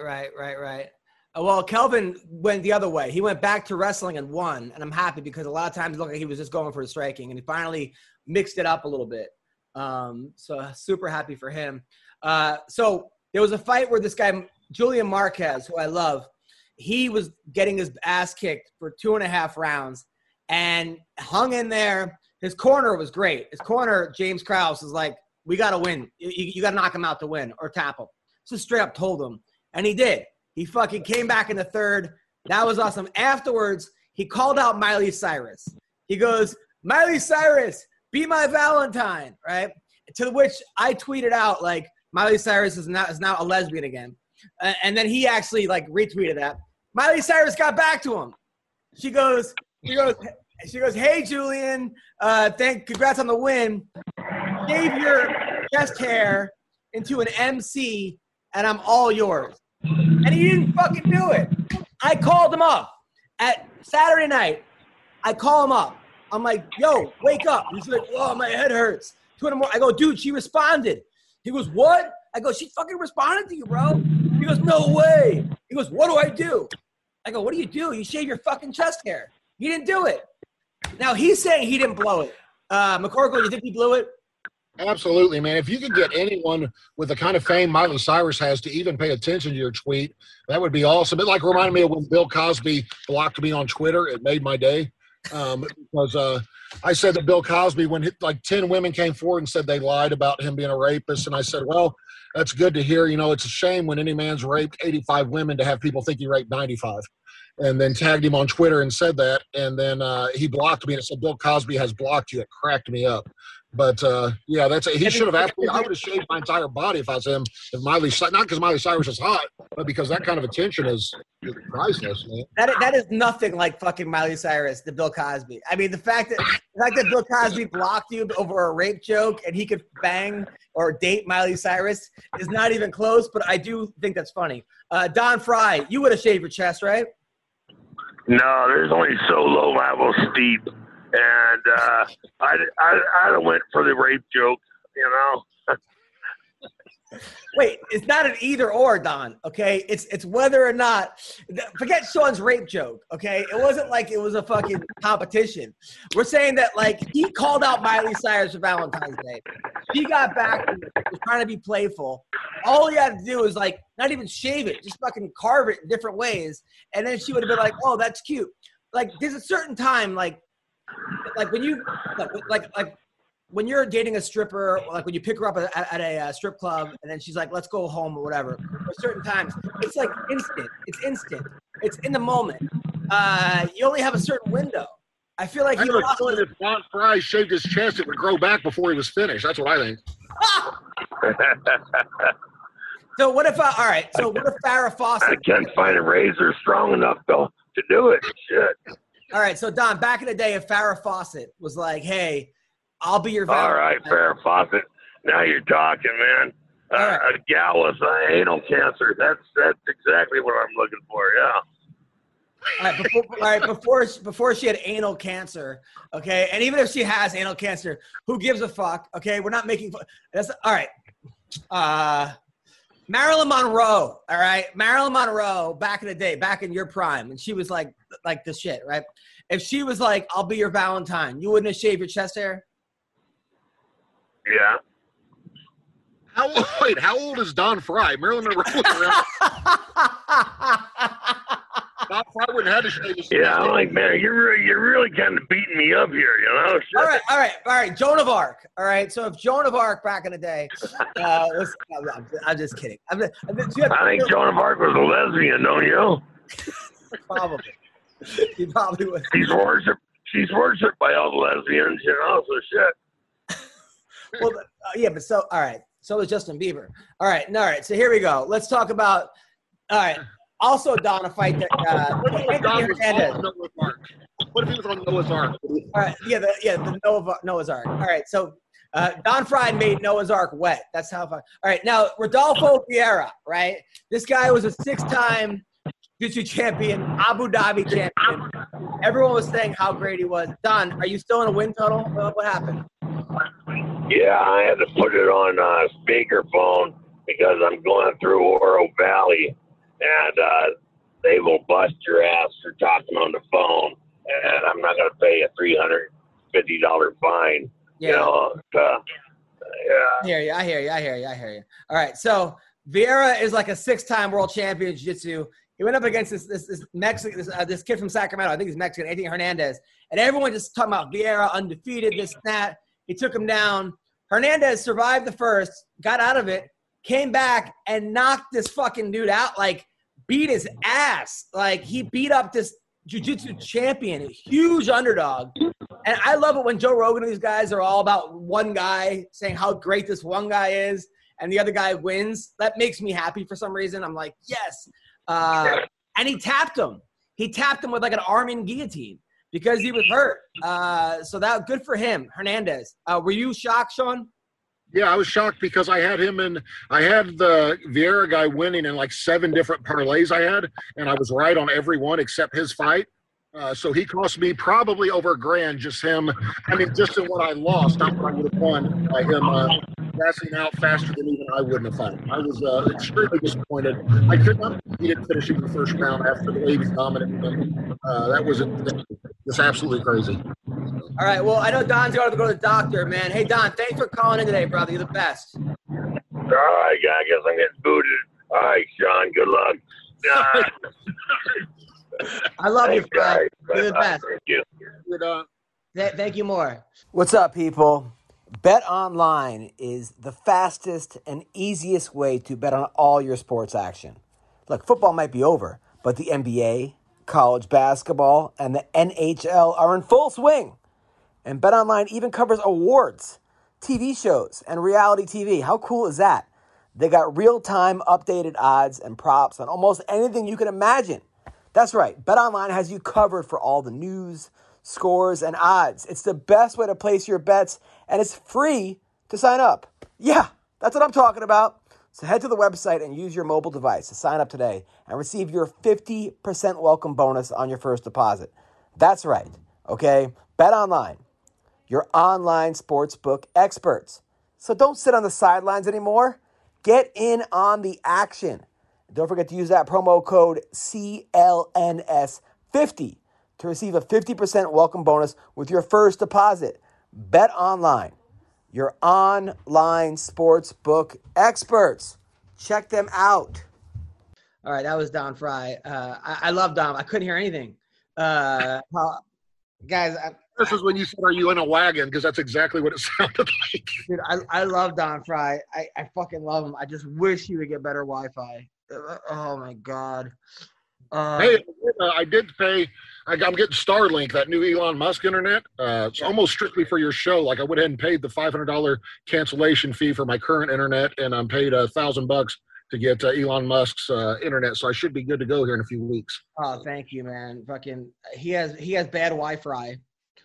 Speaker 6: Well, Kelvin went the other way. He went back to wrestling and won, and I'm happy because a lot of times it looked like he was just going for the striking, and he finally mixed it up a little bit. So super happy for him. So there was a fight where this guy, Julian Marquez, who I love, he was getting his ass kicked for 2.5 rounds and hung in there. His corner was great. His corner, James Krause, was like, we got to win. You got to knock him out to win or tap him. So straight up told him. And he did. He fucking came back in the third. That was awesome. Afterwards, he called out Miley Cyrus. He goes, Miley Cyrus, be my Valentine, right? To which I tweeted out, like, Miley Cyrus is now a lesbian again. And then he actually, like, retweeted that. Miley Cyrus got back to him. She goes, hey, Julian, congrats on the win. Shave your chest hair into an MC, and I'm all yours. And he didn't fucking do it. I called him up at Saturday night. I call him up. I'm like, yo, wake up. He's like, oh, my head hurts. 2 in the morning. I go, dude, she responded. He goes, what? I go, she fucking responded to you, bro. He goes, no way. He goes, what do I do? I go, what do? You shave your fucking chest hair. He didn't do it. Now, he's saying he didn't blow it. McCorkle, you think he blew it?
Speaker 2: Absolutely, man. If you could get anyone with the kind of fame Miley Cyrus has to even pay attention to your tweet, that would be awesome. It reminded me of when Bill Cosby blocked me on Twitter. It made my day because I said that Bill Cosby, when 10 women came forward and said they lied about him being a rapist, and I said, well, that's good to hear. It's a shame when any man's raped 85 women to have people think he raped 95. And then tagged him on Twitter and said that. And then he blocked me and it said, Bill Cosby has blocked you. It cracked me up. But, he should have absolutely – I would have shaved my entire body if I was him. If not because Miley Cyrus is hot, but because that kind of attention is priceless, man.
Speaker 6: That is nothing like fucking Miley Cyrus to Bill Cosby. I mean, the fact that Bill Cosby blocked you over a rape joke and he could bang or date Miley Cyrus is not even close, but I do think that's funny. Don Fry, you would have shaved your chest, right?
Speaker 7: No, there's only so low level steep. And I went for the rape joke,
Speaker 6: Wait, it's not an either or, Don, okay? It's whether or not – forget Sean's rape joke, okay? It wasn't like it was a fucking competition. We're saying that, he called out Miley Cyrus for Valentine's Day. She got back and was trying to be playful. All he had to do was, not even shave it, just fucking carve it in different ways. And then she would have been like, oh, that's cute. There's a certain time, when you when you're dating a stripper, when you pick her up at a strip club and then she's like, let's go home or whatever, at certain times, it's instant. It's instant. It's in the moment. You only have a certain window. I feel like
Speaker 2: if Don Fry shaved his chest, it would grow back before he was finished. That's what I think.
Speaker 6: So what if Farrah Fawcett?
Speaker 7: I can't find a razor strong enough to do it. Shit.
Speaker 6: All right, so Don, back in the day, if Farrah Fawcett was like, "Hey, I'll be your Valentine."
Speaker 7: All right, Farrah Fawcett. Now you're talking, man.
Speaker 6: Right.
Speaker 7: A gal with anal cancer. That's exactly what I'm looking for. Yeah.
Speaker 6: Before she had anal cancer, okay, and even if she has anal cancer, who gives a fuck? Okay, we're not making fun. That's all right. Marilyn Monroe, all right? Marilyn Monroe, back in the day, back in your prime, and she was like the shit, right? if she was like, "I'll be your Valentine," you wouldn't have shaved your chest hair?
Speaker 7: Yeah.
Speaker 2: How old is Don Fry? Marilyn Monroe was around. Don Fry wouldn't have to shave his
Speaker 7: Yeah, I'm like, man, you're really kind of beating me up here, you know? Shit.
Speaker 6: All right. Joan of Arc. All right. So if Joan of Arc back in the day, I'm just kidding.
Speaker 7: I think Joan of Arc was a lesbian, don't you?
Speaker 6: Probably. He probably was.
Speaker 7: She's worshipped by all the lesbians, you know, so shit.
Speaker 6: Well, yeah, but so, all right. So is Justin Bieber. All right. So here we go. Let's talk about, all right. Also, Don, a fight that Anthony Hernandez.
Speaker 2: What if he was on Noah's Ark?
Speaker 6: All right, the Noah's Ark. All right, so Don Fry made Noah's Ark wet. That's how far. All right, now Rodolfo Vieira, right? This guy was a 6-time jiu-jitsu champion, Abu Dhabi champion. Everyone was saying how great he was. Don, are you still in a win total? What happened?
Speaker 7: Yeah, I had to put it on speakerphone because I'm going through Oro Valley. And they will bust your ass for talking on the phone, and I'm not going to pay a $350 fine.
Speaker 6: Yeah.
Speaker 7: You know,
Speaker 6: I hear you. All right, so Vieira is like a 6-time world champion in jiu-jitsu. He went up against this Mexican, this kid from Sacramento. I think he's Mexican, Anthony Hernandez. And everyone just talking about Vieira, undefeated, this and that. He took him down. Hernandez survived the first, got out of it, came back, and knocked this fucking dude out, like, beat his ass. Like, he beat up this jiu-jitsu champion, a huge underdog. And I love it when Joe Rogan and these guys are all about one guy saying how great this one guy is and the other guy wins. That makes me happy for some reason. I'm like, yes. And he tapped him. He tapped him with like an Armin guillotine because he was hurt. So that good for him, Hernandez. Were you shocked, Sean?
Speaker 2: Yeah, I was shocked because I had the Vieira guy winning in like 7 different parlays I had, and I was right on every one except his fight. So he cost me probably over $1,000 just him. I mean, just in what I lost, not what I would have won by him passing out faster than even I wouldn't have fought. I was extremely disappointed. I could not believe he didn't finish in the first round after the way he was dominant him. That was just absolutely crazy.
Speaker 6: All right, well, I know Don's got to go to the doctor, man. Hey, Don, thanks for calling in today, brother. You're the best.
Speaker 7: all right, I guess I'm getting booted. All right, Sean, good luck.
Speaker 6: I love you, Fred. You're the best.
Speaker 7: Thank you.
Speaker 6: Thank you more. What's up, people? Bet Online is the fastest and easiest way to bet on all your sports action. Look, football might be over, but the NBA, college basketball, and the NHL are in full swing. And Bet Online even covers awards, TV shows, and reality TV. How cool is that? They got real-time updated odds and props on almost anything you can imagine. That's right. BetOnline has you covered for all the news, scores, and odds. It's the best way to place your bets, and it's free to sign up. Yeah, that's what I'm talking about. So head to the website and use your mobile device to sign up today and receive your 50% welcome bonus on your first deposit. That's right, okay? BetOnline, your online sportsbook experts. So don't sit on the sidelines anymore. Get in on the action. Don't forget to use that promo code CLNS50 to receive a 50% welcome bonus with your first deposit. Bet Online, your online sportsbook experts. Check them out. All right, that was Don Fry. I love Don. I couldn't hear anything. Guys,
Speaker 2: this is when you said, "Are you in a wagon?" Because that's exactly what it sounded like.
Speaker 6: Dude, I love Don Fry. I fucking love him. I just wish he would get better Wi-Fi. Oh my God.
Speaker 2: Hey, I did pay. I'm getting Starlink, that new Elon Musk internet. It's almost strictly for your show. Like I went ahead and paid the $500 cancellation fee for my current internet, and I'm paid $1,000 to get Elon Musk's internet. So I should be good to go here in a few weeks.
Speaker 6: Oh, thank you, man. Fucking, he has bad Wi-Fi.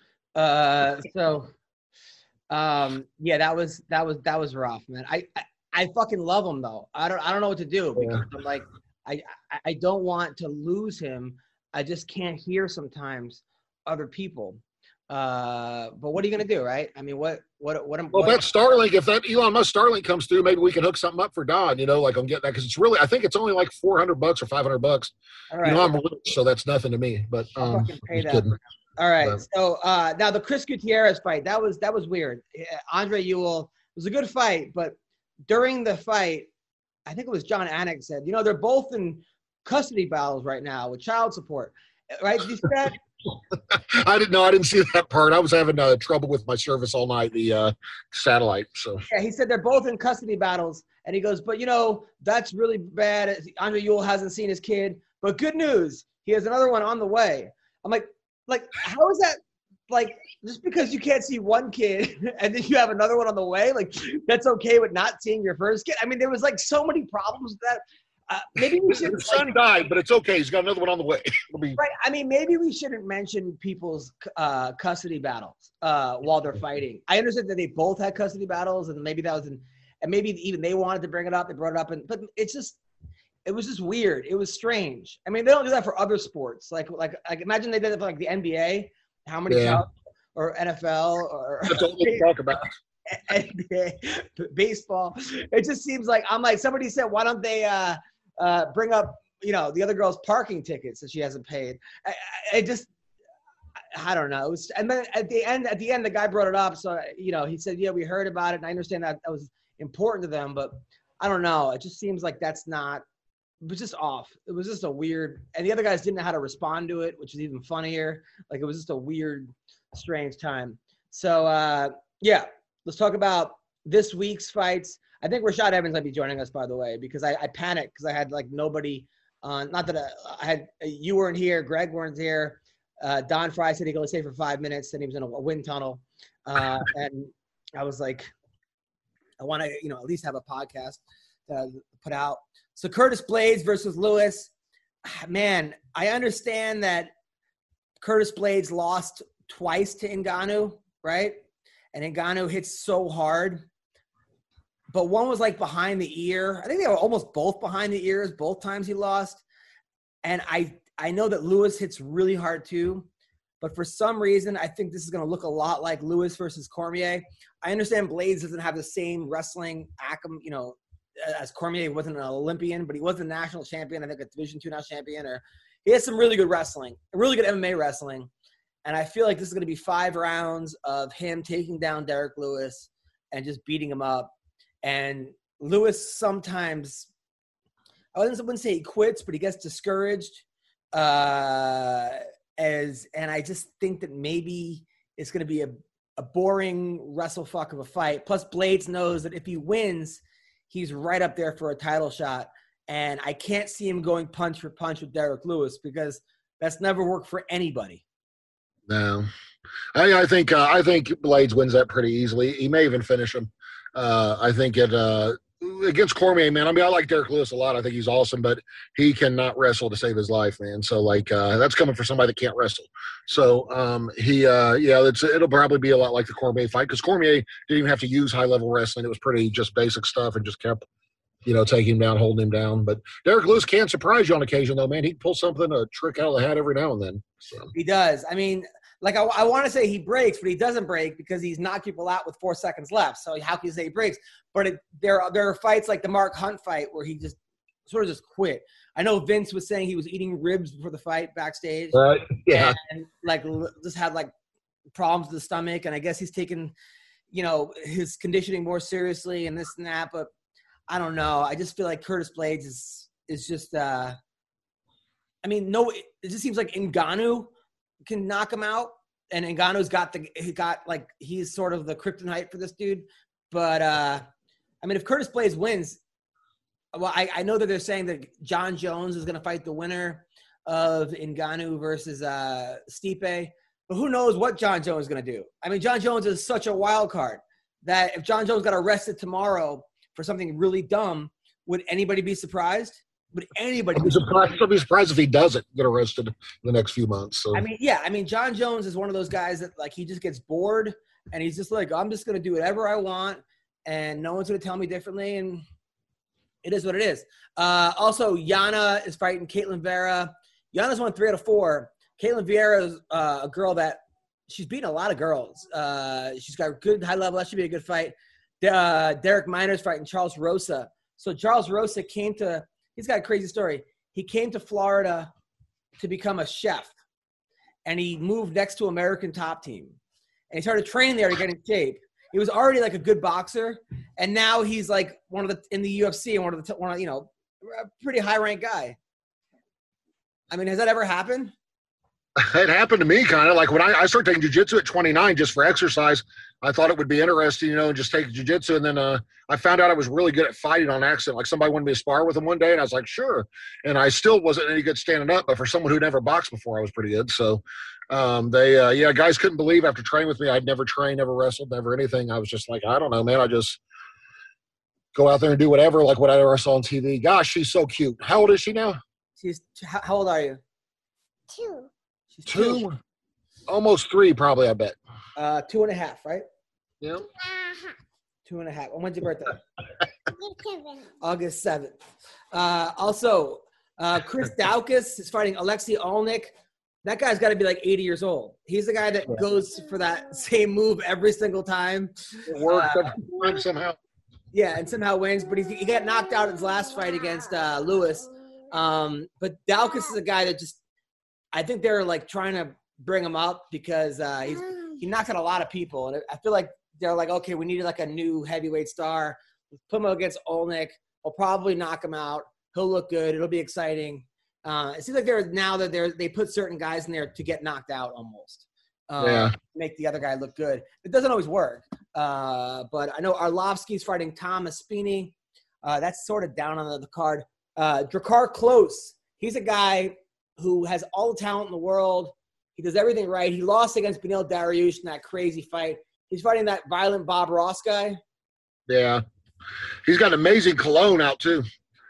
Speaker 6: Yeah, that was rough, man. I fucking love him though. I don't know what to do because I'm like, I don't want to lose him. I just can't hear sometimes other people. But what are you gonna do, right? I mean, what? That
Speaker 2: Starlink, if that Elon Musk Starlink comes through, maybe we can hook something up for Don. Like I'm getting that because it's really, I think it's only like $400 or $500.
Speaker 6: All right.
Speaker 2: I'm rich, so that's nothing to me. But
Speaker 6: I'll fucking pay that. All right. So now the Chris Gutierrez fight, that was weird. Andre Ewell was a good fight, but during the fight, I think it was John Anik said, they're both in custody battles right now with child support. Right? Did you see that?
Speaker 2: I didn't see that part. I was having trouble with my service all night, the satellite. So
Speaker 6: yeah, he said they're both in custody battles, and he goes, but that's really bad. Andre Ewell hasn't seen his kid, but good news, he has another one on the way. I'm like, how is that? Like, just because you can't see one kid and then you have another one on the way, like that's okay with not seeing your first kid. I mean, there was like so many problems with that. Maybe we should.
Speaker 2: His son died, but it's okay. He's got another one on the way.
Speaker 6: Right. I mean, maybe we shouldn't mention people's custody battles while they're fighting. I understand that they both had custody battles, and maybe that was, and maybe even they wanted to bring it up. They brought it up, but it was just weird. It was strange. I mean, they don't do that for other sports. Like imagine they did it for like the NBA. How many child or NFL or
Speaker 2: that's all they talk about.
Speaker 6: NBA, baseball. It just seems like somebody said, why don't they bring up the other girl's parking tickets that she hasn't paid? I don't know. It was, and then at the end the guy brought it up. So he said, yeah, we heard about it, and I understand that was important to them, but I don't know. It just seems like it was just off. It was just a weird, and the other guys didn't know how to respond to it, which is even funnier. Like it was just a weird, strange time. So yeah. Let's talk about this week's fights. I think Rashad Evans might be joining us, by the way, because I panicked because I had like nobody on. Not that I had you weren't here, Greg weren't here. Don Fry said he could only stay for 5 minutes, and he was in a wind tunnel. And I was like, I want to at least have a podcast to put out. So Curtis Blaydes versus Lewis. Man, I understand that Curtis Blaydes lost twice to Ngannou, right? And Ngannou hits so hard. But one was like behind the ear. I think they were almost both behind the ears, both times he lost. And I know that Lewis hits really hard too. But for some reason, I think this is going to look a lot like Lewis versus Cormier. I understand Blaydes doesn't have the same wrestling acumen, as Cormier. He wasn't an Olympian, but he was the national champion. I think a Division II national champion. Or he has some really good wrestling, really good MMA wrestling. And I feel like this is going to be 5 rounds of him taking down Derek Lewis and just beating him up. And Lewis sometimes, I wouldn't say he quits, but he gets discouraged. And I just think that maybe it's going to be a boring wrestle fuck of a fight. Plus, Blaydes knows that if he wins, he's right up there for a title shot. And I can't see him going punch for punch with Derek Lewis because that's never worked for anybody.
Speaker 2: No, I think Blaydes wins that pretty easily. He may even finish him. I think against Cormier, man. I mean, I like Derek Lewis a lot. I think he's awesome, but he cannot wrestle to save his life, man. So that's coming for somebody that can't wrestle. So it'll probably be a lot like the Cormier fight because Cormier didn't even have to use high level wrestling. It was pretty just basic stuff and just kept taking him down, holding him down. But Derek Lewis can surprise you on occasion, though, man. He can pull a trick out of the hat every now and then. So.
Speaker 6: He does. I mean, I want to say he breaks, but he doesn't break because he's knocked people out with 4 seconds left. So how can you say he breaks? But there are fights like the Mark Hunt fight where he just sort of just quit. I know Vince was saying he was eating ribs before the fight backstage.
Speaker 2: Right. Yeah.
Speaker 6: And just had problems with the stomach. And I guess he's taken, his conditioning more seriously and this and that. But I don't know. I just feel like Curtis Blaydes is just it just seems like Ngannou can knock him out, and Ngannou's he's sort of the kryptonite for this dude. But if Curtis Blaydes wins, well, I know that they're saying that John Jones is going to fight the winner of Ngannou versus Stipe, but who knows what John Jones is going to do? I mean, John Jones is such a wild card that if John Jones got arrested tomorrow for something really dumb, would anybody be surprised? Would anybody be surprised?
Speaker 2: I'd be surprised if he doesn't get arrested in the next few months. So.
Speaker 6: John Jones is one of those guys that he just gets bored and he's just like, I'm just going to do whatever I want and no one's going to tell me differently. And it is what it is. Also, Yana is fighting Caitlin Vera. Yana's won 3 out of 4. Caitlin Vera is a girl that she's beaten a lot of girls. She's got good high level. That should be a good fight. Derek Miner's fighting Charles Rosa. So Charles Rosa he's got a crazy story. He came to Florida to become a chef. and he moved next to American Top Team. And he started training there to get in shape. He was already like a good boxer, and now he's like in the UFC and one of a pretty high ranked guy. I mean, has that ever happened?
Speaker 2: It happened to me kind of like when I started taking jiu-jitsu at 29 just for exercise. I thought it would be interesting, and just take jiu-jitsu. And then I found out I was really good at fighting on accident. Like somebody wanted me to spar with them one day, and I was like, sure. And I still wasn't any good standing up, but for someone who never boxed before, I was pretty good. So guys couldn't believe after training with me, I'd never trained, never wrestled, never anything. I was just like, I don't know, man. I just go out there and do whatever, like whatever I saw on TV. Gosh, she's so cute. How old is she now?
Speaker 6: How old are you?
Speaker 8: 2.
Speaker 6: She's
Speaker 2: 2, almost 3, probably. I bet.
Speaker 6: 2.5, right?
Speaker 2: Yeah.
Speaker 6: 2.5. And when's your birthday?
Speaker 8: August 7th.
Speaker 6: August 7th. Chris Daukaus is fighting Alexei Olnik. That guy's got to be like 80 years old. He's the guy that goes for that same move every single time.
Speaker 2: It works every time somehow.
Speaker 6: Yeah, and somehow wins. But he got knocked out in his last fight against Lewis. But Daukaus is a guy that I think they're like trying to bring him up because he knocked out a lot of people. And I feel like they're like, okay, we needed like a new heavyweight star. Put him against Olnik. We'll probably knock him out. He'll look good. It'll be exciting. It seems like they put certain guys in there to get knocked out almost. Make the other guy look good. It doesn't always work. But I know Arlovsky's fighting Thomas Spini. That's sort of down on the card. Drakkar Klose. He's a guy who has all the talent in the world. He does everything right. He lost against Beneil Dariush in that crazy fight. He's fighting that violent Bob Ross guy.
Speaker 2: Yeah. He's got amazing cologne out, too.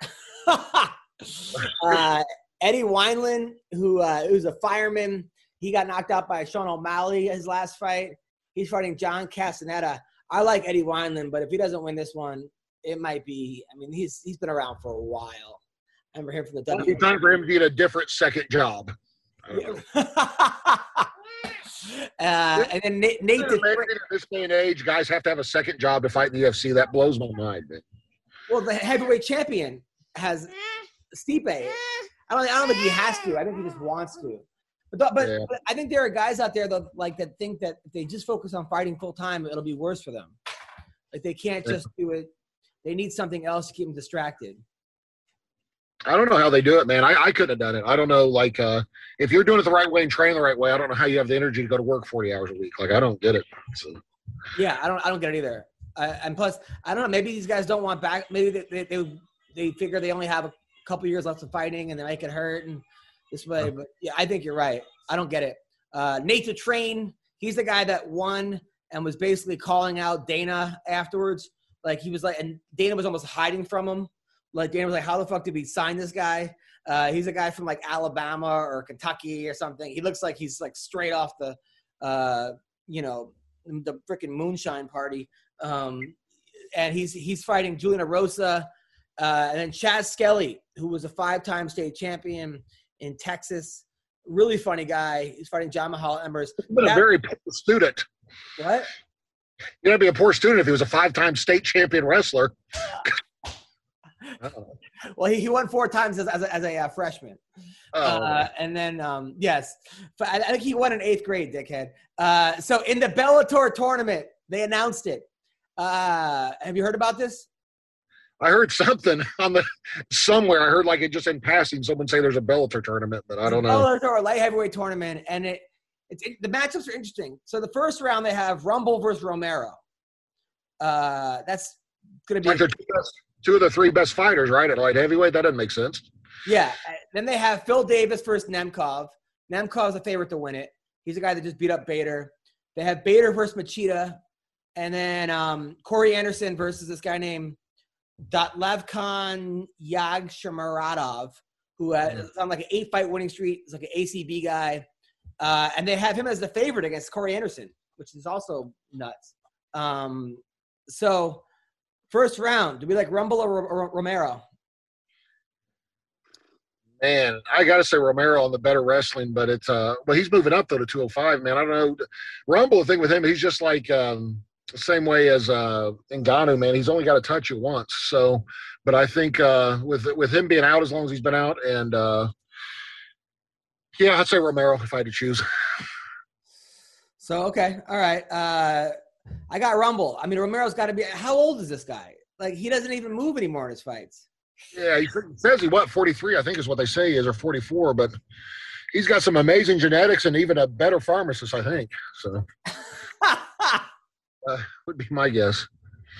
Speaker 6: Eddie Wineland, who's a fireman, he got knocked out by Sean O'Malley his last fight. He's fighting John Castaneda. I like Eddie Wineland, but if he doesn't win this one, it might be – I mean, he's been around for a while. I remember him from the
Speaker 2: WWE. It's time for him to get a different second job.
Speaker 6: And then Nate
Speaker 2: in this day and age, guys have to have a second job to fight in the UFC. That blows my mind, man.
Speaker 6: Well, the heavyweight champion has Stipe. I don't think he has to. I think he just wants to. But I think there are guys out there that think that if they just focus on fighting full time, it'll be worse for them. Like they can't just do it. They need something else to keep them distracted.
Speaker 2: I don't know how they do it, man. I couldn't have done it. I don't know, like, if you're doing it the right way and training the right way, I don't know how you have the energy to go to work 40 hours a week. Like, I don't get it. So.
Speaker 6: Yeah, I don't get it either. And plus, I don't know. Maybe these guys don't want back. Maybe they figure they only have a couple years left of fighting and they might get hurt and this way. But yeah, I think you're right. I don't get it. Nate the Train, he's the guy that won and was basically calling out Dana afterwards. Like he was like, and Dana was almost hiding from him. Like Dana was like, how the fuck did we sign this guy? He's a guy from like Alabama or Kentucky or something. He looks like he's like straight off the freaking moonshine party. And he's fighting Julian Rosa. And then Chaz Skelly, who was a 5-time state champion in Texas. Really funny guy. He's fighting John Mahal Embers.
Speaker 2: But a very poor student.
Speaker 6: What?
Speaker 2: You're going to be a poor student if he was a 5-time state champion wrestler.
Speaker 6: Well, he won 4 times as a freshman. And then, yes. I think he won in 8th grade, dickhead. So in the Bellator tournament, they announced it. Have you heard about this?
Speaker 2: I heard something somewhere. I heard like it just in passing someone say there's a Bellator tournament, but I don't know.
Speaker 6: Bellator light heavyweight tournament, and the matchups are interesting. So the first round they have Rumble versus Romero. That's going to be
Speaker 2: like two of the 3 best fighters, right? At light heavyweight, that doesn't make sense.
Speaker 6: Yeah. Then they have Phil Davis versus Nemkov. Nemkov's the favorite to win it. He's the guy that just beat up Bader. They have Bader versus Machida, and then Corey Anderson versus this guy named Datlevkon Yagshimuradov, who is on like an 8-fight winning streak. He's like an ACB guy. And they have him as the favorite against Corey Anderson, which is also nuts. So first round, do we like Rumble or Romero?
Speaker 2: Man, I got to say Romero on the better wrestling, but it's he's moving up though to 205, man. I don't know. Rumble, the thing with him, he's just like the same way as Ngannou, man. He's only got to touch you once. So, but I think with him being out as long as he's been out, and Yeah, I'd say Romero if I had to choose.
Speaker 6: So, okay. All right. I got Rumble. I mean, Romero's got to be – how old is this guy? Like, he doesn't even move anymore in his fights.
Speaker 2: Yeah, he says 43, I think is what they say he is, or 44, but he's got some amazing genetics and even a better pharmacist, I think. So would be my guess.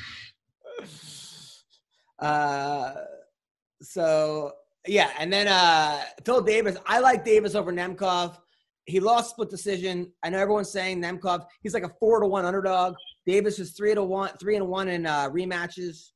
Speaker 6: So, yeah, and then Phil Davis. I like Davis over Nemkov. He lost split decision. I know everyone's saying Nemkov. He's like a 4-1 underdog. Davis is 3-1 in rematches.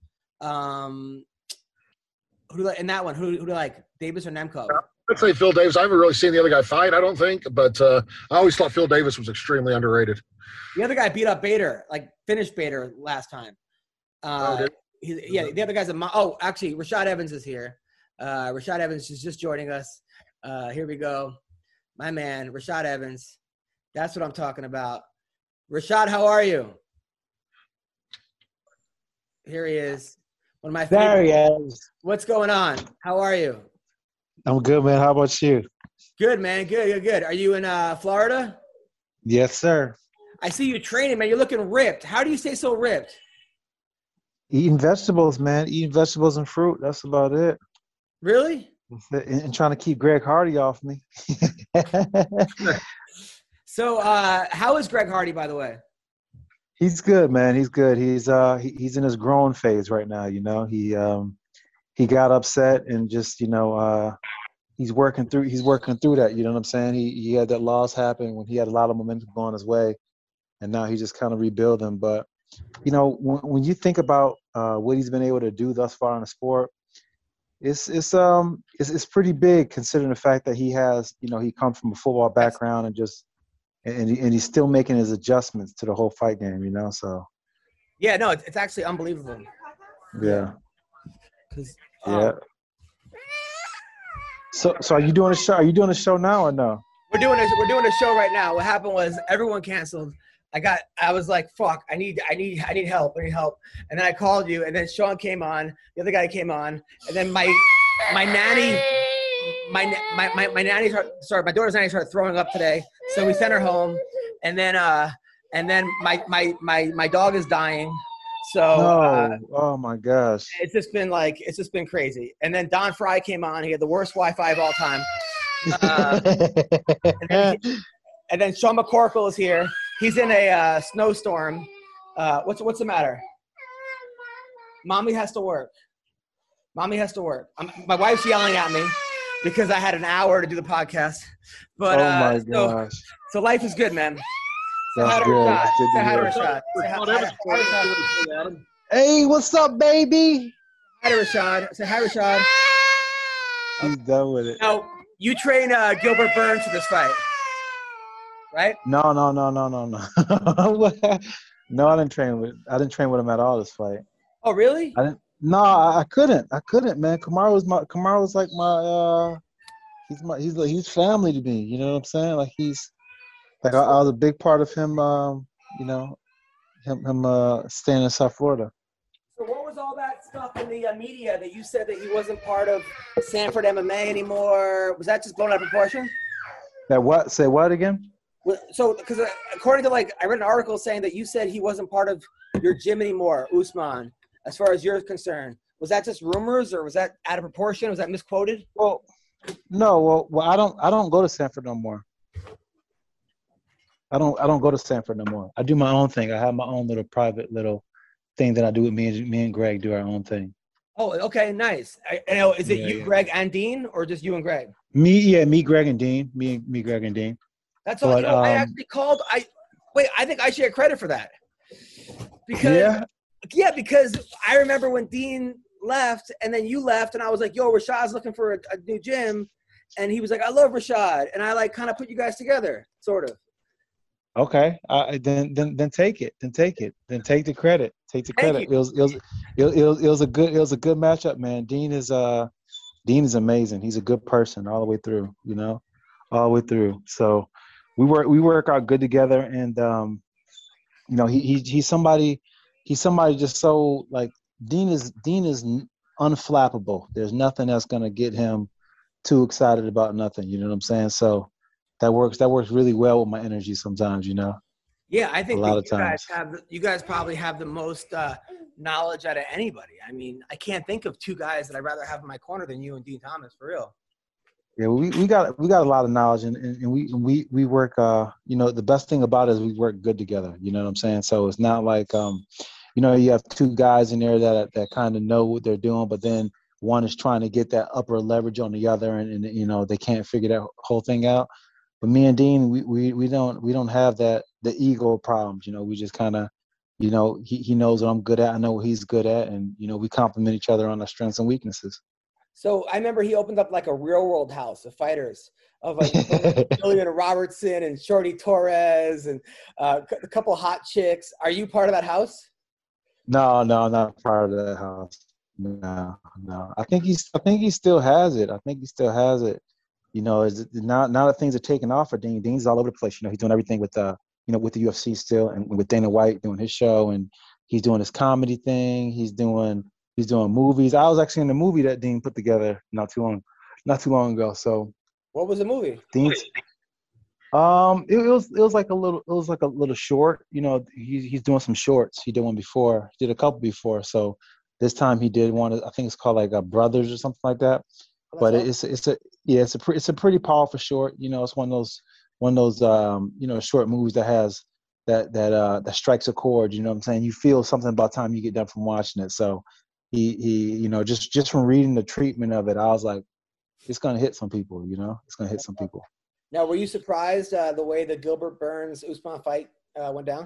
Speaker 6: In that one, who do you like, Davis or Nemkov?
Speaker 2: I'd say Phil Davis. I haven't really seen the other guy fight, I don't think, but I always thought Phil Davis was extremely underrated.
Speaker 6: The other guy beat up Bader, like finished Bader last time. The other guy's actually, Rashad Evans is here. Rashad Evans is just joining us. Here we go. My man, Rashad Evans. That's what I'm talking about. Rashad, how are you? Here he is. One of my favorites.
Speaker 8: There he is.
Speaker 6: What's going on? How are you?
Speaker 8: I'm good, man. How about you?
Speaker 6: Good, man. Good. Are you in Florida?
Speaker 8: Yes, sir.
Speaker 6: I see you training, man. You're looking ripped. How do you stay so ripped?
Speaker 8: Eating vegetables, man. Eating vegetables and fruit. That's about it.
Speaker 6: Really?
Speaker 8: And trying to keep Greg Hardy off me.
Speaker 6: So, how is Greg Hardy, by the way?
Speaker 8: He's good, man. He's good. He's in his growing phase right now. You know, he got upset and just he's working through that. You know what I'm saying? He had that loss happen when he had a lot of momentum going his way, and now he's just kind of rebuilding. But when you think about what he's been able to do thus far in the sport, it's pretty big considering the fact that he has he comes from a football background and he's still making his adjustments to the whole fight game. So
Speaker 6: yeah, no, it's actually unbelievable.
Speaker 8: Yeah. Yeah. So are you doing a show? Are you doing a show now or no?
Speaker 6: We're doing a show right now. What happened was everyone canceled. I was like, fuck, I need help. And then I called you, and then Sean came on, the other guy came on, and then my nanny my daughter's nanny started throwing up today, so we sent her home, and then my dog is dying. So
Speaker 8: oh my gosh,
Speaker 6: it's just been crazy. And then Don Fry came on. He had the worst Wi-Fi of all time. And then Sean McCorkle is here. He's in a snowstorm. What's the matter? Mommy has to work. My wife's yelling at me because I had an hour to do the podcast. But
Speaker 8: oh my gosh.
Speaker 6: So life is good, man.
Speaker 8: That's good.
Speaker 6: Say hi to Rashad.
Speaker 8: Hey, what's up, baby?
Speaker 6: Hi to Rashad. Say hi, Rashad.
Speaker 8: He's done with it.
Speaker 6: Now, you train Gilbert Burns for this fight, right?
Speaker 8: No. No, I didn't train with him at all this fight.
Speaker 6: Oh, really?
Speaker 8: I couldn't, man. Kamaru was like my he's family to me. You know what I'm saying? Like I was a big part of him. Him staying in South Florida.
Speaker 6: So what was all that stuff in the media that you said that he wasn't part of Sanford MMA anymore? Was that just blown out of proportion?
Speaker 8: That what? Say what again?
Speaker 6: So, because according to I read an article saying that you said he wasn't part of your gym anymore, Usman. As far as you're concerned, was that just rumors or was that out of proportion? Was that misquoted?
Speaker 8: Well, no. Well, I don't go to Sanford no more. I don't go to Sanford no more. I do my own thing. I have my own little private thing that I do with me and Greg do our own thing.
Speaker 6: Oh, okay, nice. Is it you, Greg, and Dean, or just you and Greg?
Speaker 8: Me, Greg, and Dean. Me, Greg, and Dean.
Speaker 6: That's all. I actually called. I think I should get credit for that. Because I remember when Dean left, and then you left, and I was like, "Yo, Rashad's looking for a new gym," and he was like, "I love Rashad," and I kind of put you guys together, sort of. Okay,
Speaker 8: then take it. Then take the credit. Take the credit. It was a good matchup, man. Dean is amazing. He's a good person all the way through. All the way through. So we work out good together, and he's somebody just so Dean is unflappable. There's nothing that's gonna get him too excited about nothing. You know what I'm saying? So that works really well with my energy sometimes, you know.
Speaker 6: Yeah, I think
Speaker 8: A lot
Speaker 6: that
Speaker 8: of times.
Speaker 6: you guys probably have the most knowledge out of anybody. I mean, I can't think of two guys that I'd rather have in my corner than you and Dean Thomas, for real.
Speaker 8: Yeah, we got a lot of knowledge, and we work. You know, the best thing about it is we work good together. You know what I'm saying? So it's not like you know, you have two guys in there that kind of know what they're doing, but then one is trying to get that upper leverage on the other, and you know they can't figure that whole thing out. But me and Dean, we don't have the ego problems. You know, we just kind of, you know, he knows what I'm good at, I know what he's good at, and you know we complement each other on our strengths and weaknesses.
Speaker 6: So I remember he opened up like a real world house of fighters of like Julian Robertson and Shorty Torres and a couple hot chicks. Are you part of that house?
Speaker 8: No, not part of that house. No. I think he still has it. You know, now that things are taking off for Dean. Dean's all over the place. You know, he's doing everything with you know, with the UFC still, and with Dana White doing his show, and he's doing his comedy thing. He's doing movies. I was actually in the movie that Dean put together not too long ago. So
Speaker 6: what was the movie?
Speaker 8: Dean's it was like a little short. You know, he's doing some shorts. He did one before. He did a couple before. So this time he did one. I think it's called like Brothers or something like that. But it's a pretty powerful short. You know, it's one of those you know, short movies that has that strikes a chord. You know what I'm saying? You feel something about the time you get done from watching it. So he you know, just from reading the treatment of it, I was like, it's gonna hit some people. You know, it's gonna hit some people.
Speaker 6: Now, were you surprised the way the Gilbert Burns Usman fight went down?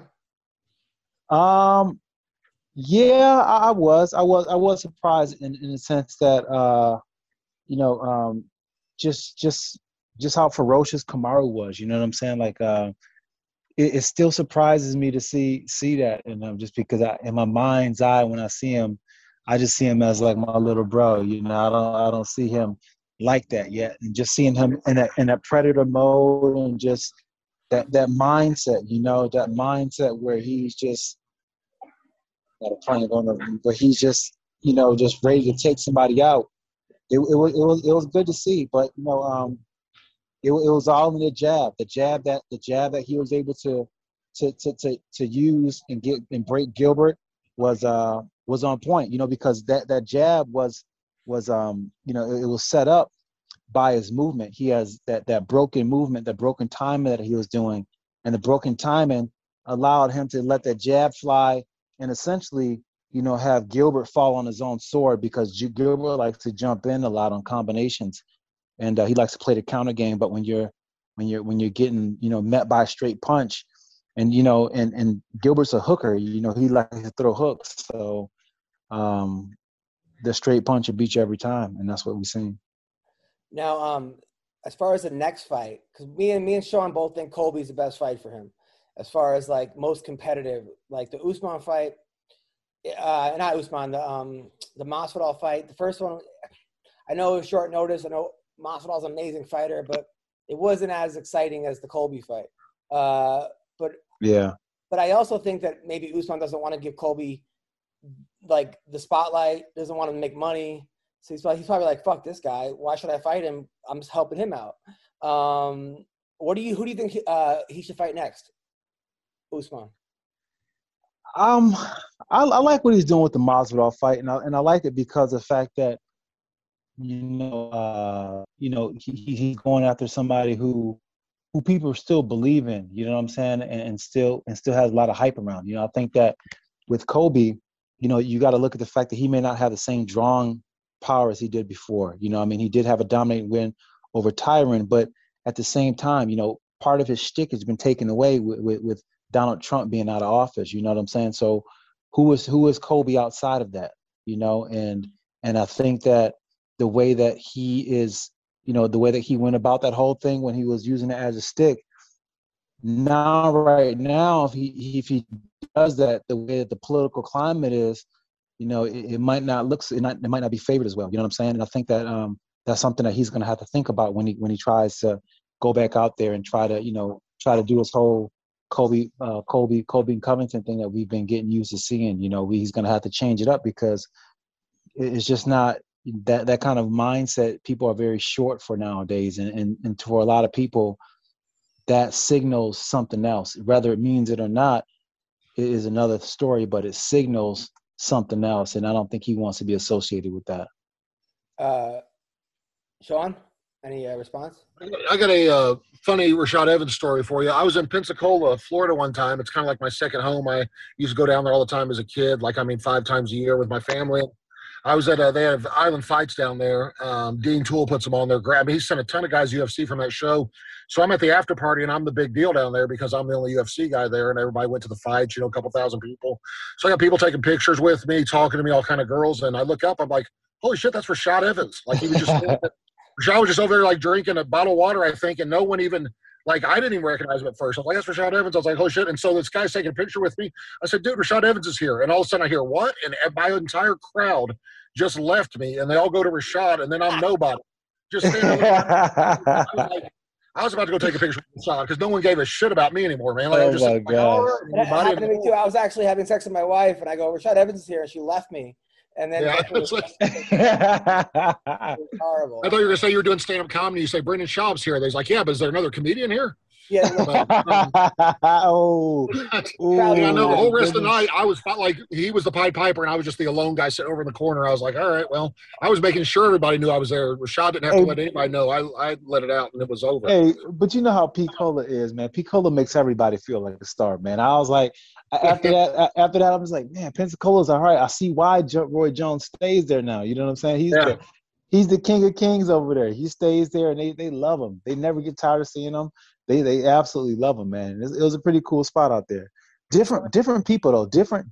Speaker 8: Yeah, I was surprised in the sense that you know, just how ferocious Kamaru was. You know what I'm saying? Like, it still surprises me to see that, and just because in my mind's eye, when I see him, I just see him as like my little bro. You know, I don't see him like that yet, and just seeing him in that predator mode, and just that mindset. You know, that mindset where he's just where he's just, you know, just ready to take somebody out. It was good to see, but you know, it was all in the jab that he was able to use and get and break Gilbert was on point, you know, because that jab was you know, it was set up by his movement. He has that broken movement, that broken timing that he was doing, and the broken timing allowed him to let that jab fly and essentially, you know, have Gilbert fall on his own sword, because Gilbert likes to jump in a lot on combinations, and he likes to play the counter game. But when you're getting, you know, met by a straight punch, and you know, and Gilbert's a hooker, you know, he likes to throw hooks, so the straight punch will beat you every time, and that's what we've seen.
Speaker 6: Now, as far as the next fight, because me and Sean both think Colby's the best fight for him, as far as like most competitive, like the Usman fight. Not Usman, the Masvidal fight. The first one, I know it was short notice. I know Masvidal's an amazing fighter, but it wasn't as exciting as the Colby fight. But I also think that maybe Usman doesn't want to give Colby like the spotlight, doesn't want him to make money. So he's probably like, fuck this guy. Why should I fight him? I'm just helping him out. Who do you think he should fight next? Usman.
Speaker 8: I like what he's doing with the Masvidal fight, and I like it because of the fact that, you know, he's going after somebody who people still believe in. You know what I'm saying? And still has a lot of hype around. You know, I think that with Colby, you know, you got to look at the fact that he may not have the same drawing power as he did before. You know, I mean, he did have a dominating win over Tyron, but at the same time, you know, part of his shtick has been taken away with Donald Trump being out of office. You know what I'm saying? So who is Colby outside of that? You know, and I think that the way that he is, you know, the way that he went about that whole thing when he was using it as a stick. Right now, if he does that, the way that the political climate is, you know, it might not be favored as well. You know what I'm saying? And I think that that's something that he's going to have to think about when he tries to go back out there and try to do his whole Colby and Covington thing that we've been getting used to seeing. You know, he's going to have to change it up, because it's just not that kind of mindset people are very short for nowadays. And for a lot of people, that signals something else. Whether it means it or not is another story, but it signals something else, and I don't think he wants to be associated with that.
Speaker 6: Sean, any response?
Speaker 2: I got a funny Rashad Evans story for you. I was in Pensacola, Florida one time. It's kind of like my second home. I used to go down there all the time as a kid, 5 times a year with my family. I was at they have Island Fights down there. Dean Toole puts them on there. He sent a ton of guys UFC from that show. So I'm at the after party, and I'm the big deal down there because I'm the only UFC guy there, and everybody went to the fights, a couple thousand people. So I got people taking pictures with me, talking to me, all kind of girls, and I look up, I'm like, holy shit, that's Rashad Evans. He was just Rashad was just over there drinking a bottle of water, I think, and no one even I didn't even recognize him at first. I was like, that's Rashad Evans. I was like, holy shit. And so this guy's taking a picture with me. I said, dude, Rashad Evans is here. And all of a sudden I hear, what? And my entire crowd just left me, and they all go to Rashad, and then I'm nobody. Just standing there. I was about to go take a picture with Rashad because no one gave a shit about me anymore, man.
Speaker 8: Oh, my God.
Speaker 6: That happened to me, too. I was actually having sex with my wife, and I go, Rashad Evans is here, and she left me. And then
Speaker 2: it
Speaker 6: was horrible.
Speaker 2: I thought you were going to say you were doing stand-up comedy. You say, Brendan Schaub's here. They're like, yeah, but is there another comedian here?
Speaker 6: Yeah.
Speaker 8: Oh.
Speaker 2: Yeah, I know. The whole rest of the night, I was he was the Pied Piper, and I was just the alone guy sitting over in the corner. I was like, all right, well, I was making sure everybody knew I was there. Rashad didn't have to let anybody know. I let it out, and it was over.
Speaker 8: Hey, but you know how P. Cola is, man. P. Cola makes everybody feel like a star, man. I was like, after that, I was like, man, Pensacola's all right. I see why Roy Jones stays there now. You know what I'm saying? He's the king of kings over there. He stays there, and they love him. They never get tired of seeing him. They absolutely love him, man. It was a pretty cool spot out there. Different people though. Different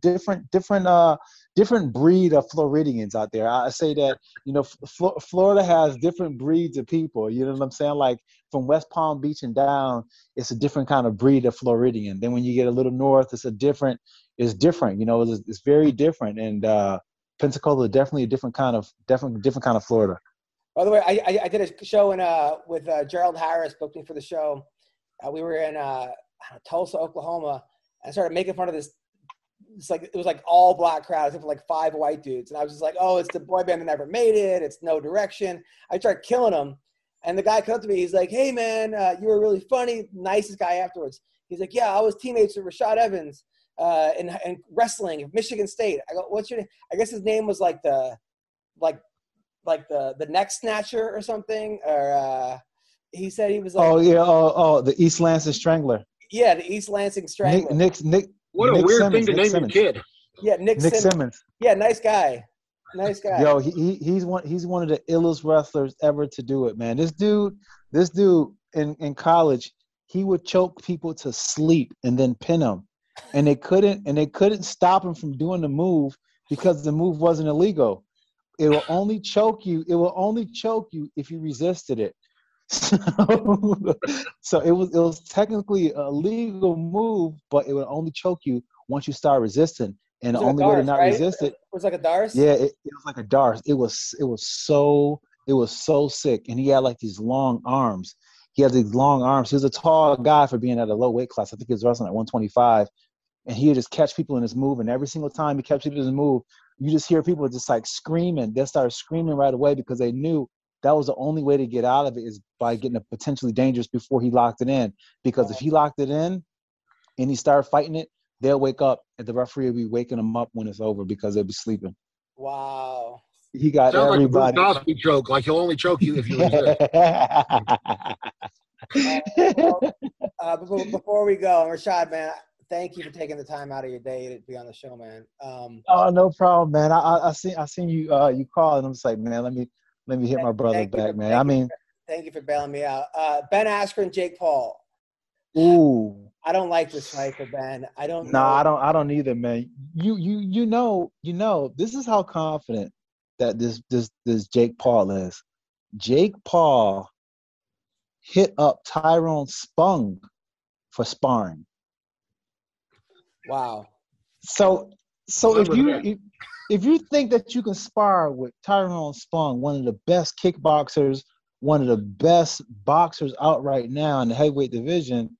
Speaker 8: breed of Floridians out there. I say that Florida has different breeds of people. You know what I'm saying? From West Palm Beach and down, it's a different kind of breed of Floridian. Then when you get a little north, it's different. It's very different. And Pensacola is definitely a different kind of Florida.
Speaker 6: By the way, I did a show with Gerald Harris, booked me for the show. We were in Tulsa, Oklahoma, and I started making fun of this. It was all black crowd, except for 5 white dudes. And I was just like, oh, it's the boy band that never made it. It's No Direction. I started killing them. And the guy comes up to me. He's like, hey, man, you were really funny. Nicest guy afterwards. He's like, yeah, I was teammates with Rashad Evans in wrestling at Michigan State. I go, what's your name? I guess his name was the neck snatcher or something. Or he said he was
Speaker 8: the East Lansing Strangler.
Speaker 6: Yeah, the East Lansing Strangler.
Speaker 2: What a weird
Speaker 8: Simmons,
Speaker 2: thing to name your kid.
Speaker 6: Yeah, Nick Simmons. Yeah, nice guy. Nice guy.
Speaker 8: Yo, he's one of the illest wrestlers ever to do it, man. This dude in college, he would choke people to sleep and then pin them. And they couldn't stop him from doing the move because the move wasn't illegal. It will only choke you if you resisted it. So it was technically a legal move, but it would only choke you once you start resisting. And the only way to not resist it
Speaker 6: was like a Darce.
Speaker 8: Yeah, it was like a Darce. It was so sick. And he had these long arms. He was a tall guy for being at a low weight class. I think he was wrestling at 125. And he would just catch people in his move. And every single time he catch people in his move, you just hear people just screaming. They started screaming right away because they knew that was the only way to get out of it is by getting it potentially dangerous before he locked it in. Because if he locked it in and he started fighting it, they'll wake up and the referee will be waking them up when it's over because they'll be sleeping.
Speaker 6: Wow.
Speaker 8: He got everybody.
Speaker 2: Like a Cosby joke. He'll only choke you if you resist.
Speaker 6: Before we go, Rashad, man, thank you for taking the time out of your day to be on the show, man.
Speaker 8: Oh, no problem, man. I seen you you call and I'm just like, man, let me hit my brother back, man.
Speaker 6: Thank you for bailing me out. Ben Askren, Jake Paul.
Speaker 8: Ooh.
Speaker 6: I don't like this fight for Ben. I don't.
Speaker 8: No, I don't either, man. You know, this is how confident that this Jake Paul is. Jake Paul hit up Tyrone Spong for sparring.
Speaker 6: Wow.
Speaker 8: So if you think that you can spar with Tyrone Spong, one of the best kickboxers, one of the best boxers out right now in the heavyweight division,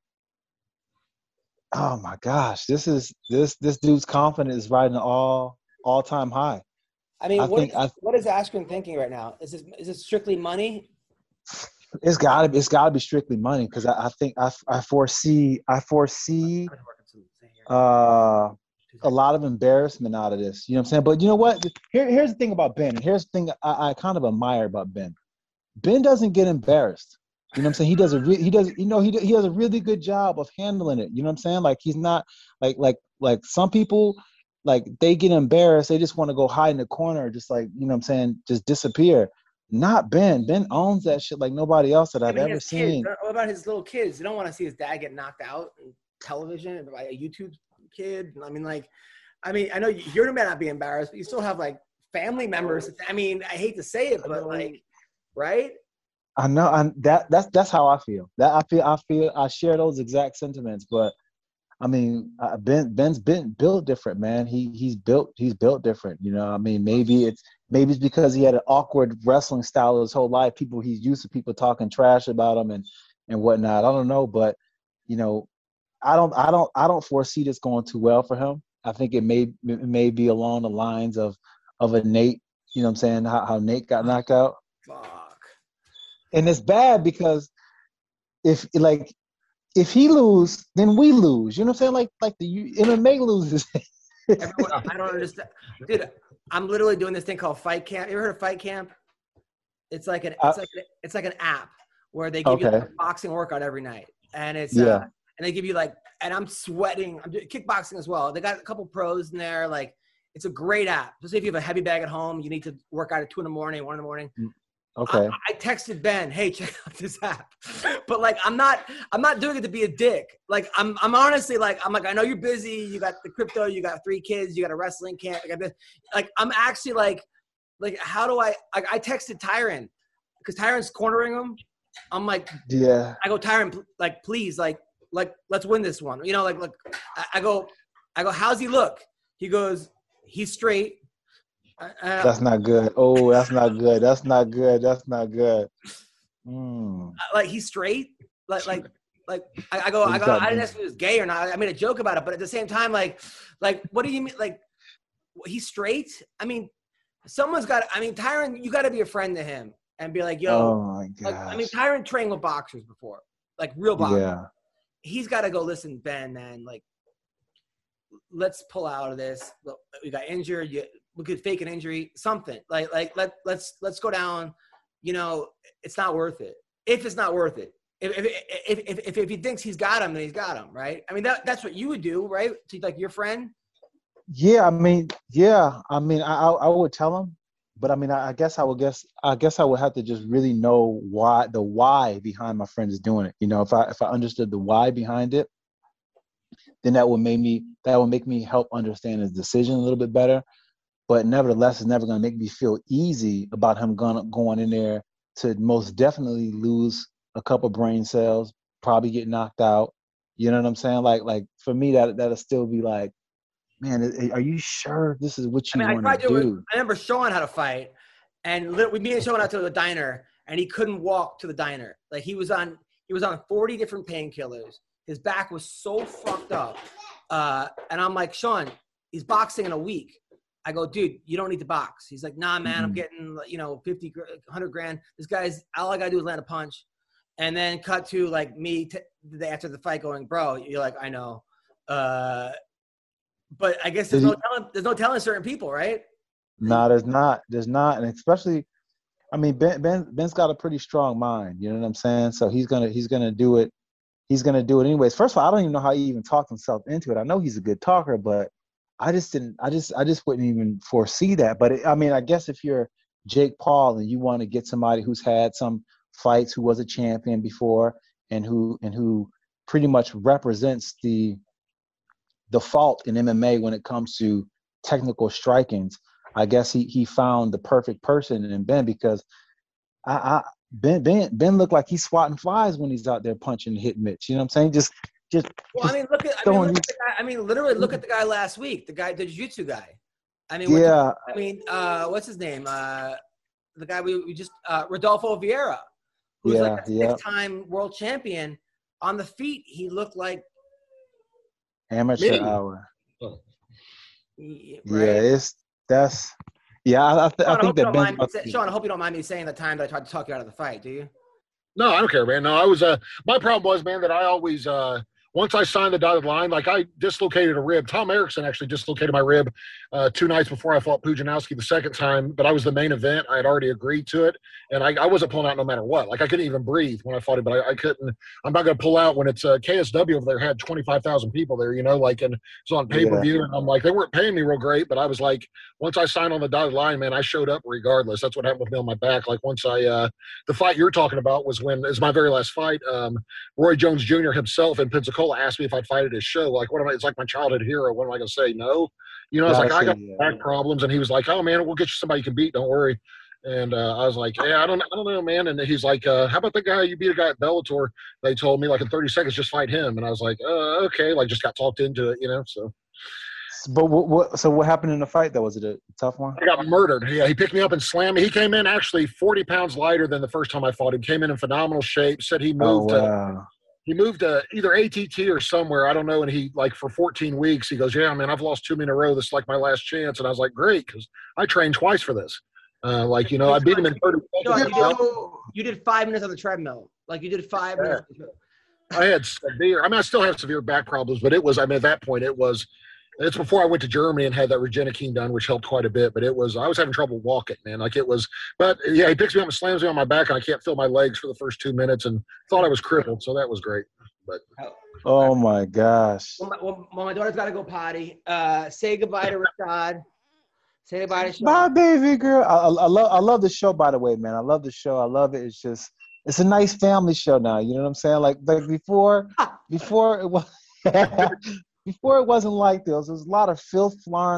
Speaker 8: oh my gosh, this dude's confidence is riding an all-time high.
Speaker 6: I mean, what is Askren thinking right now? Is this strictly money?
Speaker 8: It's gotta be strictly money because I think I foresee a lot of embarrassment out of this. You know what I'm saying? But you know what? Here's the thing about Ben. Here's the thing I kind of admire about Ben. Ben doesn't get embarrassed. You know what I'm saying? He does a really good job of handling it. You know what I'm saying? Like he's not like some people, like they get embarrassed, they just want to go hide in the corner, just like, you know what I'm saying, just disappear. Not Ben. Ben owns that shit like nobody else that I've ever seen.
Speaker 6: What about his little kids? You don't want to see his dad get knocked out on television by a YouTube kid. I mean, I know you're not be embarrassed, but you still have like family members. I mean, I hate to say it, but like, right?
Speaker 8: I know. That's how I feel. I share those exact sentiments. But I mean, Ben's been built different, man. He's built different. You know, I mean, maybe it's because he had an awkward wrestling style his whole life. He's used to people talking trash about him and whatnot. I don't know, but you know, I don't foresee this going too well for him. I think it may be along the lines of a Nate. You know what I'm saying? How Nate got knocked out.
Speaker 6: Fuck. And
Speaker 8: it's bad because if he lose, then we lose. You know what I'm saying? Like the MMA loses.
Speaker 6: I don't understand, dude. I'm literally doing this thing called Fight Camp. You ever heard of Fight Camp? It's like an app where they give you a boxing workout every night, and it's and they give you and I'm sweating. I'm doing kickboxing as well. They got a couple pros in there. Like, it's a great app. Especially if you have a heavy bag at home, you need to work out at 2 a.m, 1 a.m.
Speaker 8: Okay.
Speaker 6: I texted Ben, hey, check out this app. But like, I'm not doing it to be a dick. Like, I'm honestly like, I know you're busy. You got the crypto, you got 3 kids, you got a wrestling camp. I'm actually like, how do I texted Tyron because Tyron's cornering him. I'm like,
Speaker 8: yeah.
Speaker 6: I go, Tyron, like, please, like, let's win this one. You know, like, I go, how's he look? He goes, he's straight.
Speaker 8: That's not good. Oh, that's not good. That's not good. That's not good.
Speaker 6: Like, he's straight. Like I didn't ask if he was gay or not. I made a joke about it, but at the same time, like, what do you mean? Like, he's straight? I mean, Tyron, you got to be a friend to him and be like, yo.
Speaker 8: Oh my God.
Speaker 6: Like, Tyron trained with boxers before, like real boxers.
Speaker 8: Yeah. He's
Speaker 6: got to go, listen, Ben, man, like, let's pull out of this. We got injured. We could fake an injury, something let's go down. You know, it's not worth it. If it's not worth it, if he thinks he's got him, then he's got him, right? I mean, that's what you would do, right? To like your friend.
Speaker 8: Yeah, I mean, I would tell him, but I mean, I guess I would have to just really know the why behind my friend is doing it. You know, if I understood the why behind it, then that would make me help understand his decision a little bit better. But nevertheless, it's never going to make me feel easy about him going in there to most definitely lose a couple brain cells, probably get knocked out. You know what I'm saying? Like for me, that'll still be like, man, are you sure this is what you want to do?
Speaker 6: I remember Sean had a fight, and me and Sean went out to the diner, and he couldn't walk to the diner. Like, he was on 40 different painkillers. His back was so fucked up. And I'm like, Sean, he's boxing in a week. I go, dude, you don't need to box. He's like, nah, man, I'm getting, 50, 100 grand. This guy's, all I got to do is land a punch. And then cut to like me the day after the fight going, bro, you're like, I know. But I guess there's no telling certain people, right?
Speaker 8: No, there's not. And especially, I mean, Ben's got a pretty strong mind. You know what I'm saying? So he's gonna do it. He's gonna do it anyways. First of all, I don't even know how he even talked himself into it. I know he's a good talker, but I just wouldn't even foresee that. But I guess if you're Jake Paul and you want to get somebody who's had some fights, who was a champion before, and who pretty much represents the fault in MMA when it comes to technical strikings, I guess he found the perfect person in Ben, because Ben looked like he's swatting flies when he's out there punching and hitting Mitch. You know what I'm saying?
Speaker 6: Literally look at the guy last week, the jiu-jitsu guy. What's his name? The guy we just Rodolfo Vieira, who's like a 6-time world champion. On the feet, he looked like
Speaker 8: amateur hour.
Speaker 6: Right?
Speaker 8: Yeah, I think that Ben's
Speaker 6: Sean, I hope you don't mind me saying the time that I tried to talk you out of the fight, do you?
Speaker 2: No, I don't care, man. No, I was my problem was, man, that I always once I signed the dotted line, like I dislocated a rib. Tom Erickson actually dislocated my rib 2 nights before I fought Pujanowski the second time, but I was the main event. I had already agreed to it, and I wasn't pulling out no matter what. Like I couldn't even breathe when I fought him, but I couldn't. I'm not going to pull out when it's KSW over there had 25,000 people there, like, and it's on pay-per-view. And I'm like, they weren't paying me real great, but I was like, once I signed on the dotted line, man, I showed up regardless. That's what happened with me on my back. Like once the fight you're talking about was when it's my very last fight. Roy Jones Jr. himself in Pensacola asked me if I'd fight at his show. Like, it's like my childhood hero. What am I going to say? No. I was like, I got back problems. And he was like, oh, man, we'll get you somebody you can beat. Don't worry. And I was like, yeah, I don't know, man. And he's like, how about the guy you beat a guy at Bellator? They told me, like, in 30 seconds, just fight him. And I was like, okay. Like, just got talked into it, so.
Speaker 8: But what happened in the fight, though? Was it a tough one?
Speaker 2: I got murdered. Yeah, he picked me up and slammed me. He came in actually 40 pounds lighter than the first time I fought him. Came in phenomenal shape. Said he moved. He moved to either ATT or somewhere. I don't know. And he, like, for 14 weeks, he goes, yeah, man, I've lost 2 men in a row. This is like my last chance. And I was like, great, because I trained twice for this. I beat him in 30 seconds.
Speaker 6: You did 5 minutes on the treadmill. Like, you did 5 minutes.
Speaker 2: I had I still have severe back problems, but at that point, it's before I went to Germany and had that Regenikine done, which helped quite a bit. But I was having trouble walking, man. But yeah, he picks me up and slams me on my back, and I can't feel my legs for the first 2 minutes, and thought I was crippled. So that was great. But
Speaker 8: oh my gosh.
Speaker 6: Well, my daughter's got to go potty. Say goodbye to Rashad. Say goodbye to Sean.
Speaker 8: Bye, baby girl. I love the show, by the way, man. I love the show. I love it. It's a nice family show now. You know what I'm saying? Like before it was. Before it wasn't like this. There was a lot of filth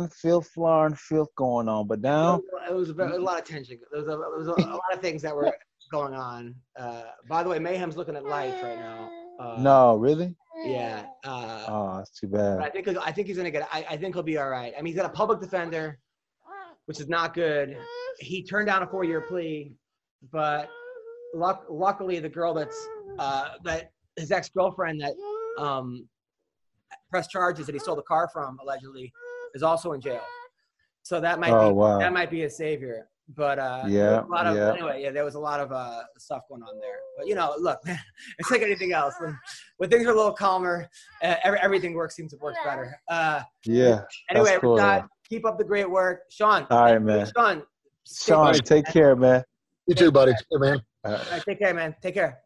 Speaker 8: going on. But now
Speaker 6: it was a lot of tension. There was a lot of things that were going on. By the way, Mayhem's looking at life right now.
Speaker 8: No, really?
Speaker 6: Yeah.
Speaker 8: Oh, that's too bad.
Speaker 6: I think he's gonna get. I think he'll be all right. I mean, he's got a public defender, which is not good. He turned down a 4-year plea, but luckily the girl that his ex-girlfriend that pressed charges that he stole the car from allegedly is also in jail. So that might be a savior. But there was a lot of stuff going on there. But look, man, it's like anything else. When things are a little calmer, everything seems to work better. Anyway,
Speaker 8: cool,
Speaker 6: keep up the great work, Sean.
Speaker 8: All right, man.
Speaker 6: Sean,
Speaker 8: take care, man.
Speaker 2: You too, buddy. Hey, man.
Speaker 6: All right, take care, man. Take care.